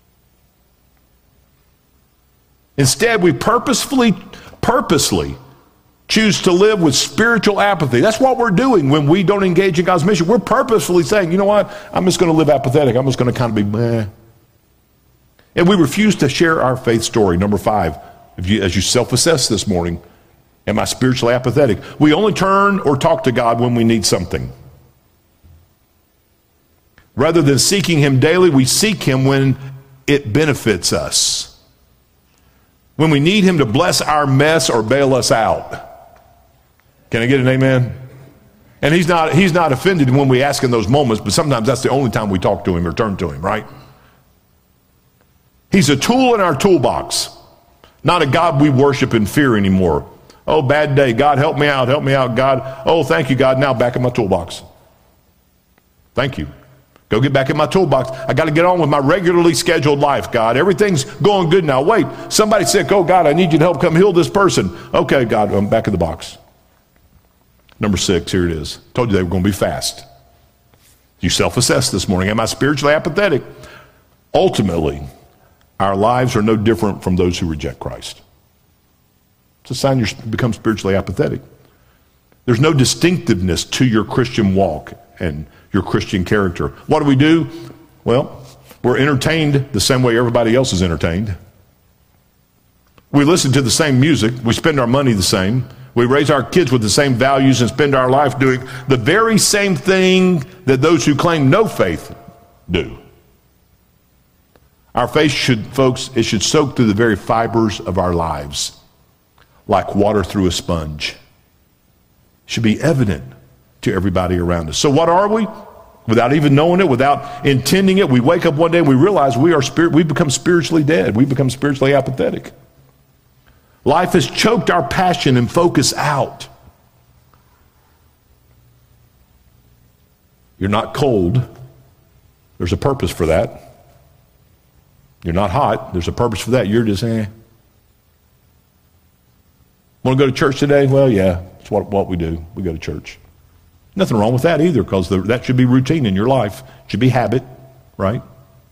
Speaker 4: Instead, we purposefully, purposely choose to live with spiritual apathy. That's what we're doing when we don't engage in God's mission. We're purposefully saying, you know what, I'm just going to live apathetic. I'm just going to kind of be meh. And we refuse to share our faith story. Number five, if you, as you self-assess this morning, am I spiritually apathetic? We only turn or talk to God when we need something. Rather than seeking him daily, we seek him when it benefits us. When we need him to bless our mess or bail us out. Can I get an amen? And he's not, he's not offended when we ask in those moments, but sometimes that's the only time we talk to him or turn to him, right? He's a tool in our toolbox, not a God we worship and fear anymore. Oh, bad day. God, help me out. Help me out, God. Oh, thank you, God. Now back in my toolbox. Thank you. Go get back in my toolbox. I got to get on with my regularly scheduled life, God. Everything's going good now. Wait, somebody's sick. Oh, God, I need you to help come heal this person. Okay, God, I'm back in the box. Number six, here it is. Told you they were going to be fast. You self-assess this morning. Am I spiritually apathetic? Ultimately, our lives are no different from those who reject Christ. It's a sign you become spiritually apathetic. There's no distinctiveness to your Christian walk and your Christian character. What do we do? Well, we're entertained the same way everybody else is entertained. We listen to the same music. We spend our money the same. We raise our kids with the same values and spend our life doing the very same thing that those who claim no faith do. Our faith should, folks, it should soak through the very fibers of our lives like water through a sponge. It should be evident to everybody around us. So what are we? Without even knowing it, without intending it, we wake up one day and we realize we are spirit, we become spiritually dead. We become spiritually apathetic. Life has choked our passion and focus out. You're not cold. There's a purpose for that. You're not hot. There's a purpose for that. You're just, eh. Want to go to church today? Well, yeah, it's what, what we do. We go to church. Nothing wrong with that either, because that should be routine in your life. It should be habit, right?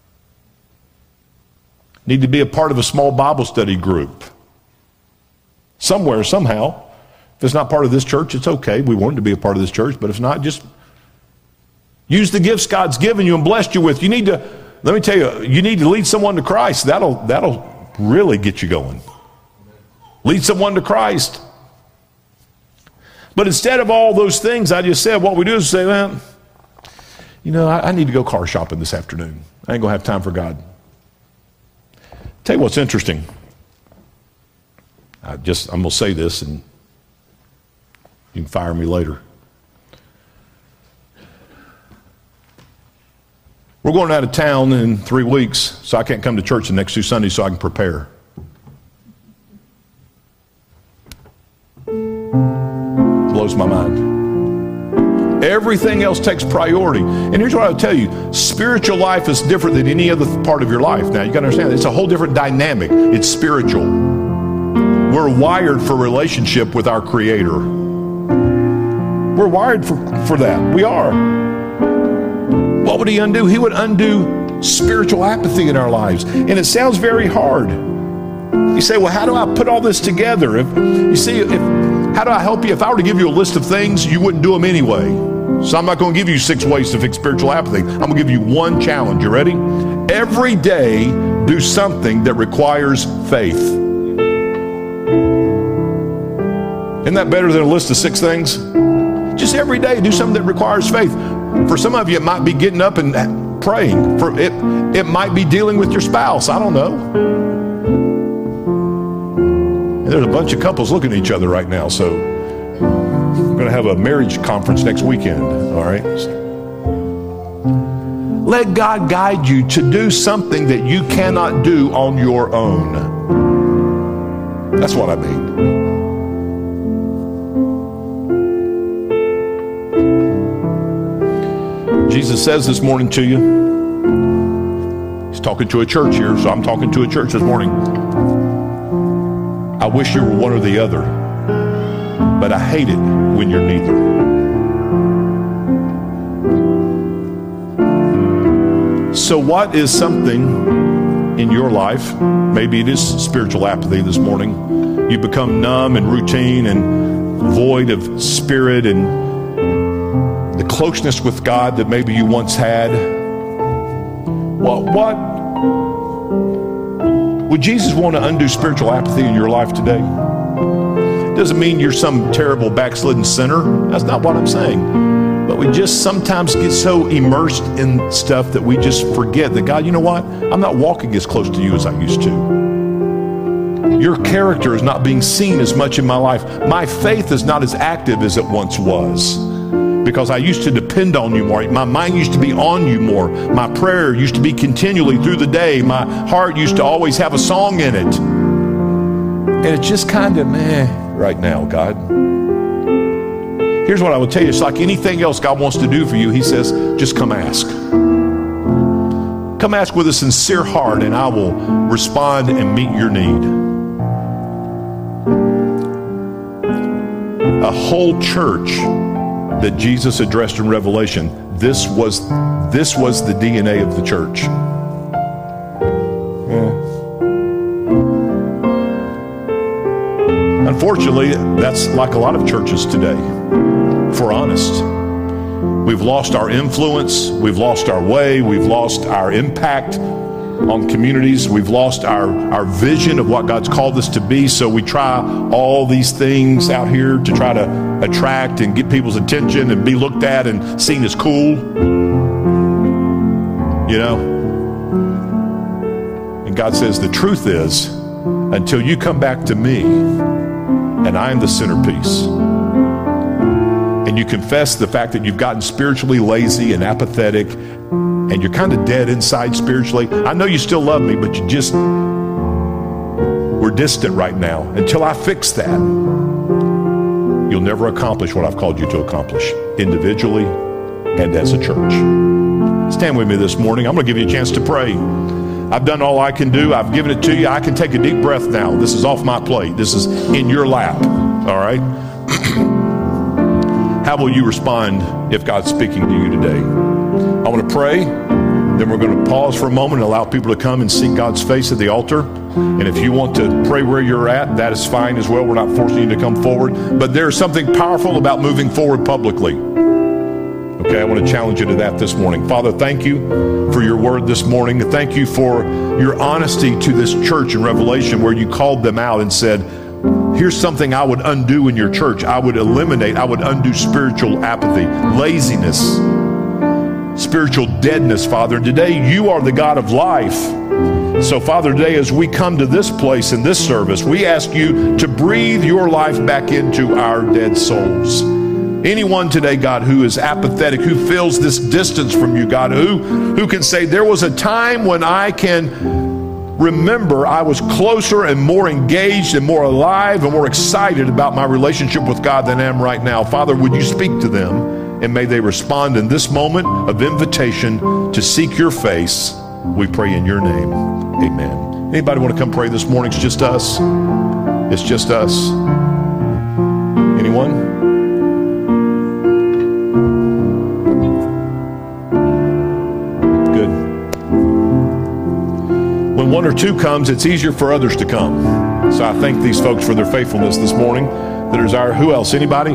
Speaker 4: Need to be a part of a small Bible study group. Somewhere, somehow. If it's not part of this church, it's okay. We want it to be a part of this church, but if not, just use the gifts God's given you and blessed you with. You need to, let me tell you, you need to lead someone to Christ. That'll, that'll really get you going. Lead someone to Christ. But instead of all those things I just said, what we do is say, well, you know, I, I need to go car shopping this afternoon. I ain't going to have time for God. Tell you what's interesting. I just, I'm going to say this and you can fire me later. We're going out of town in three weeks, so I can't come to church the next two Sundays so I can prepare. Blows my mind. Everything else takes priority. And here's what I'll tell you. Spiritual life is different than any other part of your life. Now, you got to understand, it's a whole different dynamic. It's spiritual. We're wired for relationship with our Creator. We're wired for, for that. We are. What would He undo? He would undo spiritual apathy in our lives. And it sounds very hard. You say, well, how do I put all this together? If, you see, if, how do I help you? If I were to give you a list of things, you wouldn't do them anyway. So I'm not going to give you six ways to fix spiritual apathy. I'm going to give you one challenge. You ready? Every day, do something that requires faith. Isn't that better than a list of six things? Just every day, do something that requires faith. For some of you, it might be getting up and praying. For it, it might be dealing with your spouse. I don't know. There's a bunch of couples looking at each other right now, so we're going to have a marriage conference next weekend, all right? Let God guide you to do something that you cannot do on your own. That's what I mean. Jesus says this morning to you, He's talking to a church here, so I'm talking to a church this morning. I wish you were one or the other, but I hate it when you're neither. So what is something in your life, maybe it is spiritual apathy this morning, you become numb and routine and void of spirit and the closeness with God that maybe you once had. What, what would Jesus want to undo spiritual apathy in your life today? Doesn't mean you're some terrible backslidden sinner. That's not what I'm saying. But we just sometimes get so immersed in stuff that we just forget that, God, you know what? I'm not walking as close to you as I used to. Your character is not being seen as much in my life. My faith is not as active as it once was, because I used to depend on you more. My mind used to be on you more. My prayer used to be continually through the day. My heart used to always have a song in it. And it's just kind of meh right now, God. Here's what I would tell you. It's like anything else God wants to do for you. He says, just come ask. Come ask with a sincere heart, and I will respond and meet your need. A whole church that Jesus addressed in Revelation, this was, this was the D N A of the church. Yeah. Unfortunately, that's like a lot of churches today, if we're honest. We've lost our influence, we've lost our way, we've lost our impact on communities, we've lost our, our vision of what God's called us to be, so we try all these things out here to try to attract and get people's attention and be looked at and seen as cool. You know? And God says the truth is, until you come back to me, and I am the centerpiece, and you confess the fact that you've gotten spiritually lazy and apathetic, and you're kind of dead inside spiritually. I know you still love me, but you just, we're distant right now. Until I fix that, you'll never accomplish what I've called you to accomplish, individually and as a church. Stand with me this morning. I'm going to give you a chance to pray. I've done all I can do. I've given it to you. I can take a deep breath now. This is off my plate. This is in your lap. All right? How will you respond if God's speaking to you today? I want to pray. Then we're going to pause for a moment and allow people to come and seek God's face at the altar. And if you want to pray where you're at, that is fine as well. We're not forcing you to come forward. But there's something powerful about moving forward publicly. Okay, I want to challenge you to that this morning. Father, thank you for your word this morning. Thank you for your honesty to this church in Revelation, where you called them out and said, here's something I would undo in your church. I would eliminate, I would undo spiritual apathy, laziness, spiritual deadness, Father. And today you are the God of life. So, Father, today as we come to this place in this service, we ask you to breathe your life back into our dead souls. Anyone today, God, who is apathetic, who feels this distance from you, God, who, who can say, there was a time when I can remember I was closer and more engaged and more alive and more excited about my relationship with God than I am right now. Father, would you speak to them, and may they respond in this moment of invitation to seek your face. We pray in your name. Amen. Anybody want to come pray this morning? It's just us. It's just us. Anyone? When one or two comes, it's easier for others to come. So I thank these folks for their faithfulness this morning. There's our, who else? Anybody?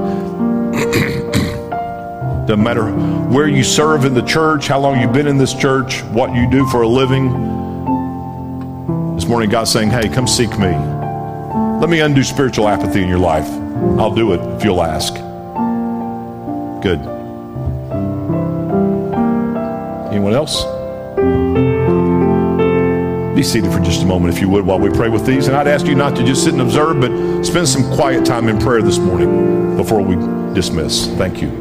Speaker 4: Doesn't matter where you serve in the church, how long you've been in this church, what you do for a living. This morning, God's saying, hey, come seek me. Let me undo spiritual apathy in your life. I'll do it if you'll ask. Good. Anyone else? Be seated for just a moment, if you would, while we pray with these. And I'd ask you not to just sit and observe, but spend some quiet time in prayer this morning before we dismiss. Thank you.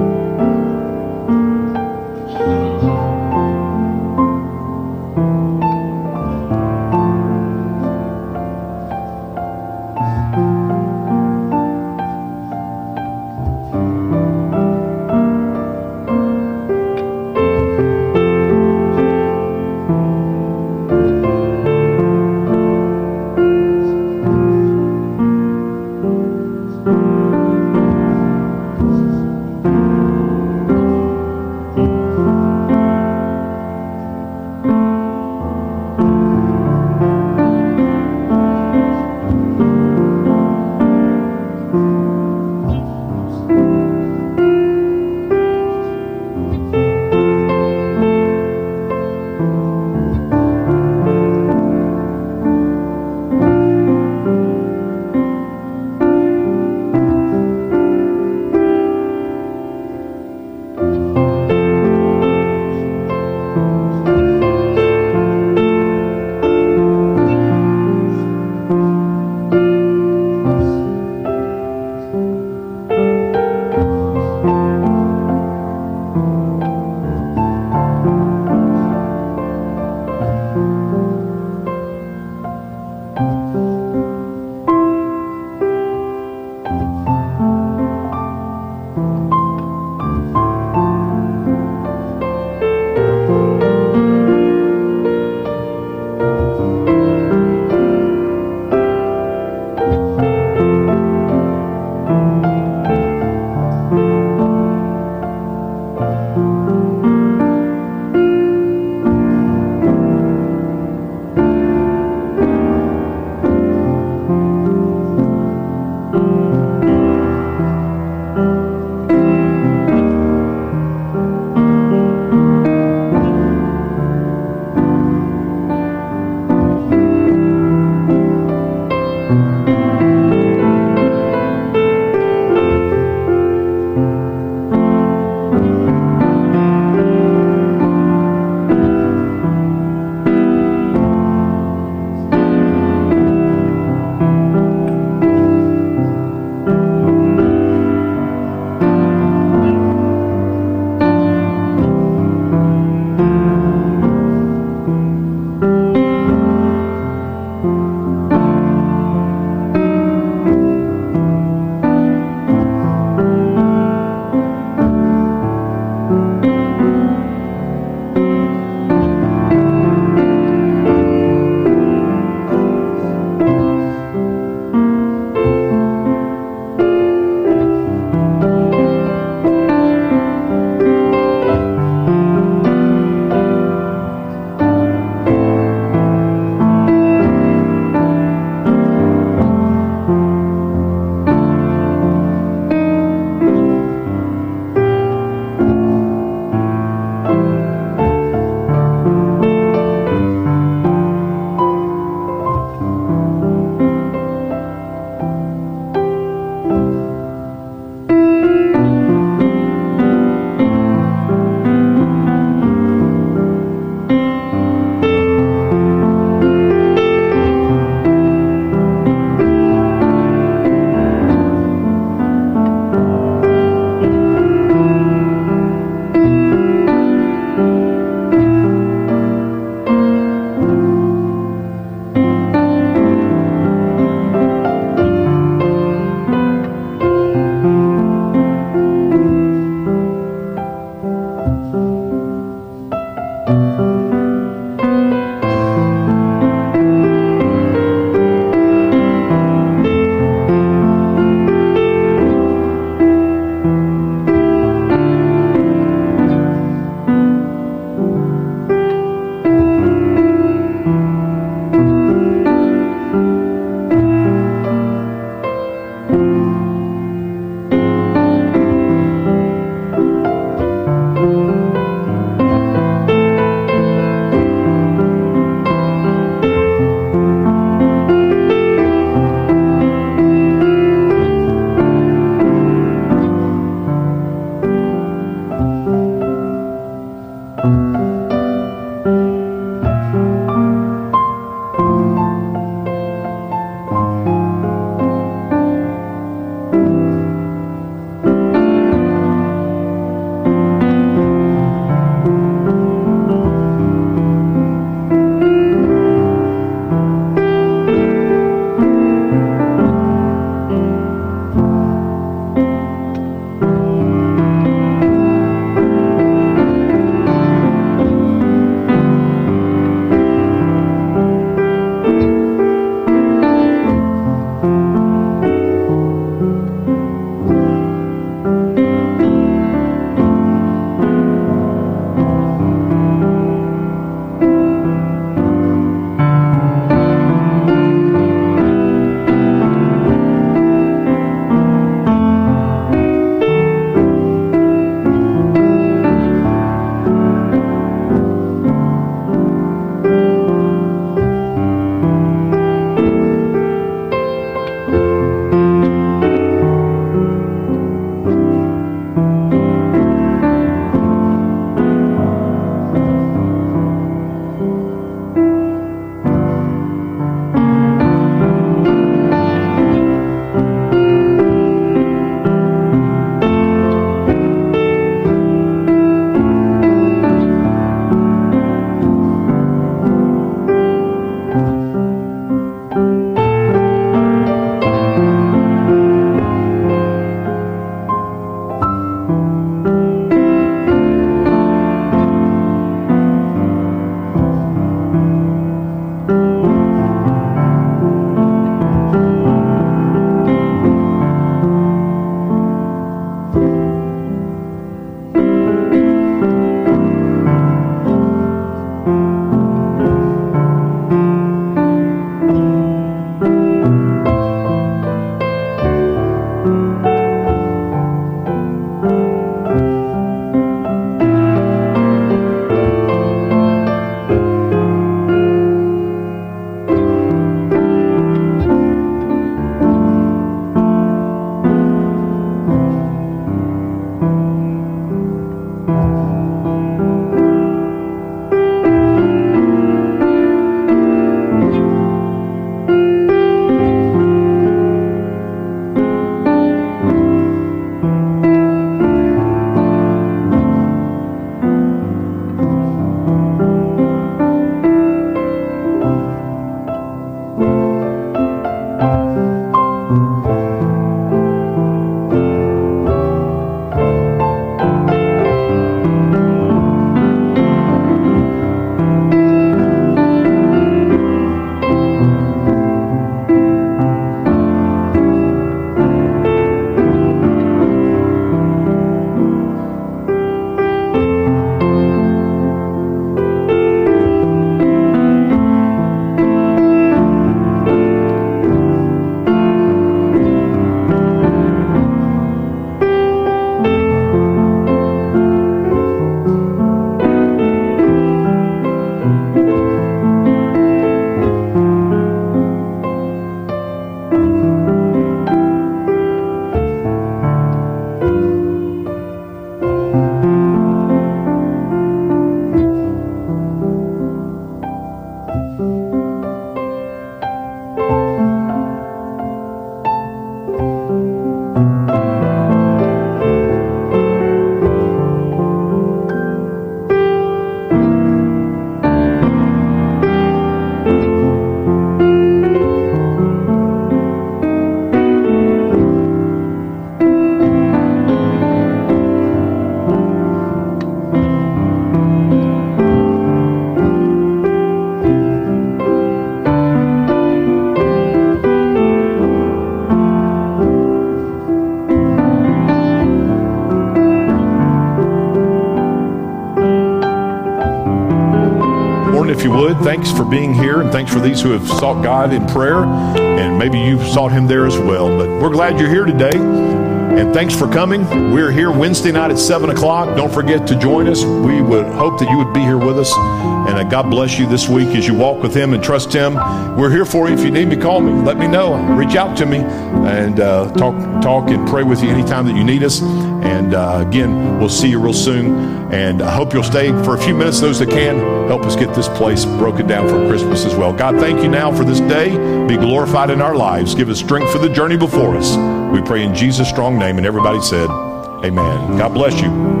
Speaker 4: if you would, thanks for being here, and thanks for these who have sought God in prayer, and maybe you've sought him there as well. But we're glad you're here today, and thanks for coming. We're here Wednesday night at seven o'clock. Don't forget to join us. We would hope that you would be here with us, and uh, God bless you this week as you walk with him and trust him. We're here for you. If you need me, call me. Let me know. Reach out to me, and uh, talk, talk and pray with you anytime that you need us. And uh, again, we'll see you real soon. And I hope you'll stay for a few minutes. Those that can, help us get this place broken down for Christmas as well. God, thank you now for this day. Be glorified in our lives. Give us strength for the journey before us. We pray in Jesus' strong name. And everybody said, amen. God bless you.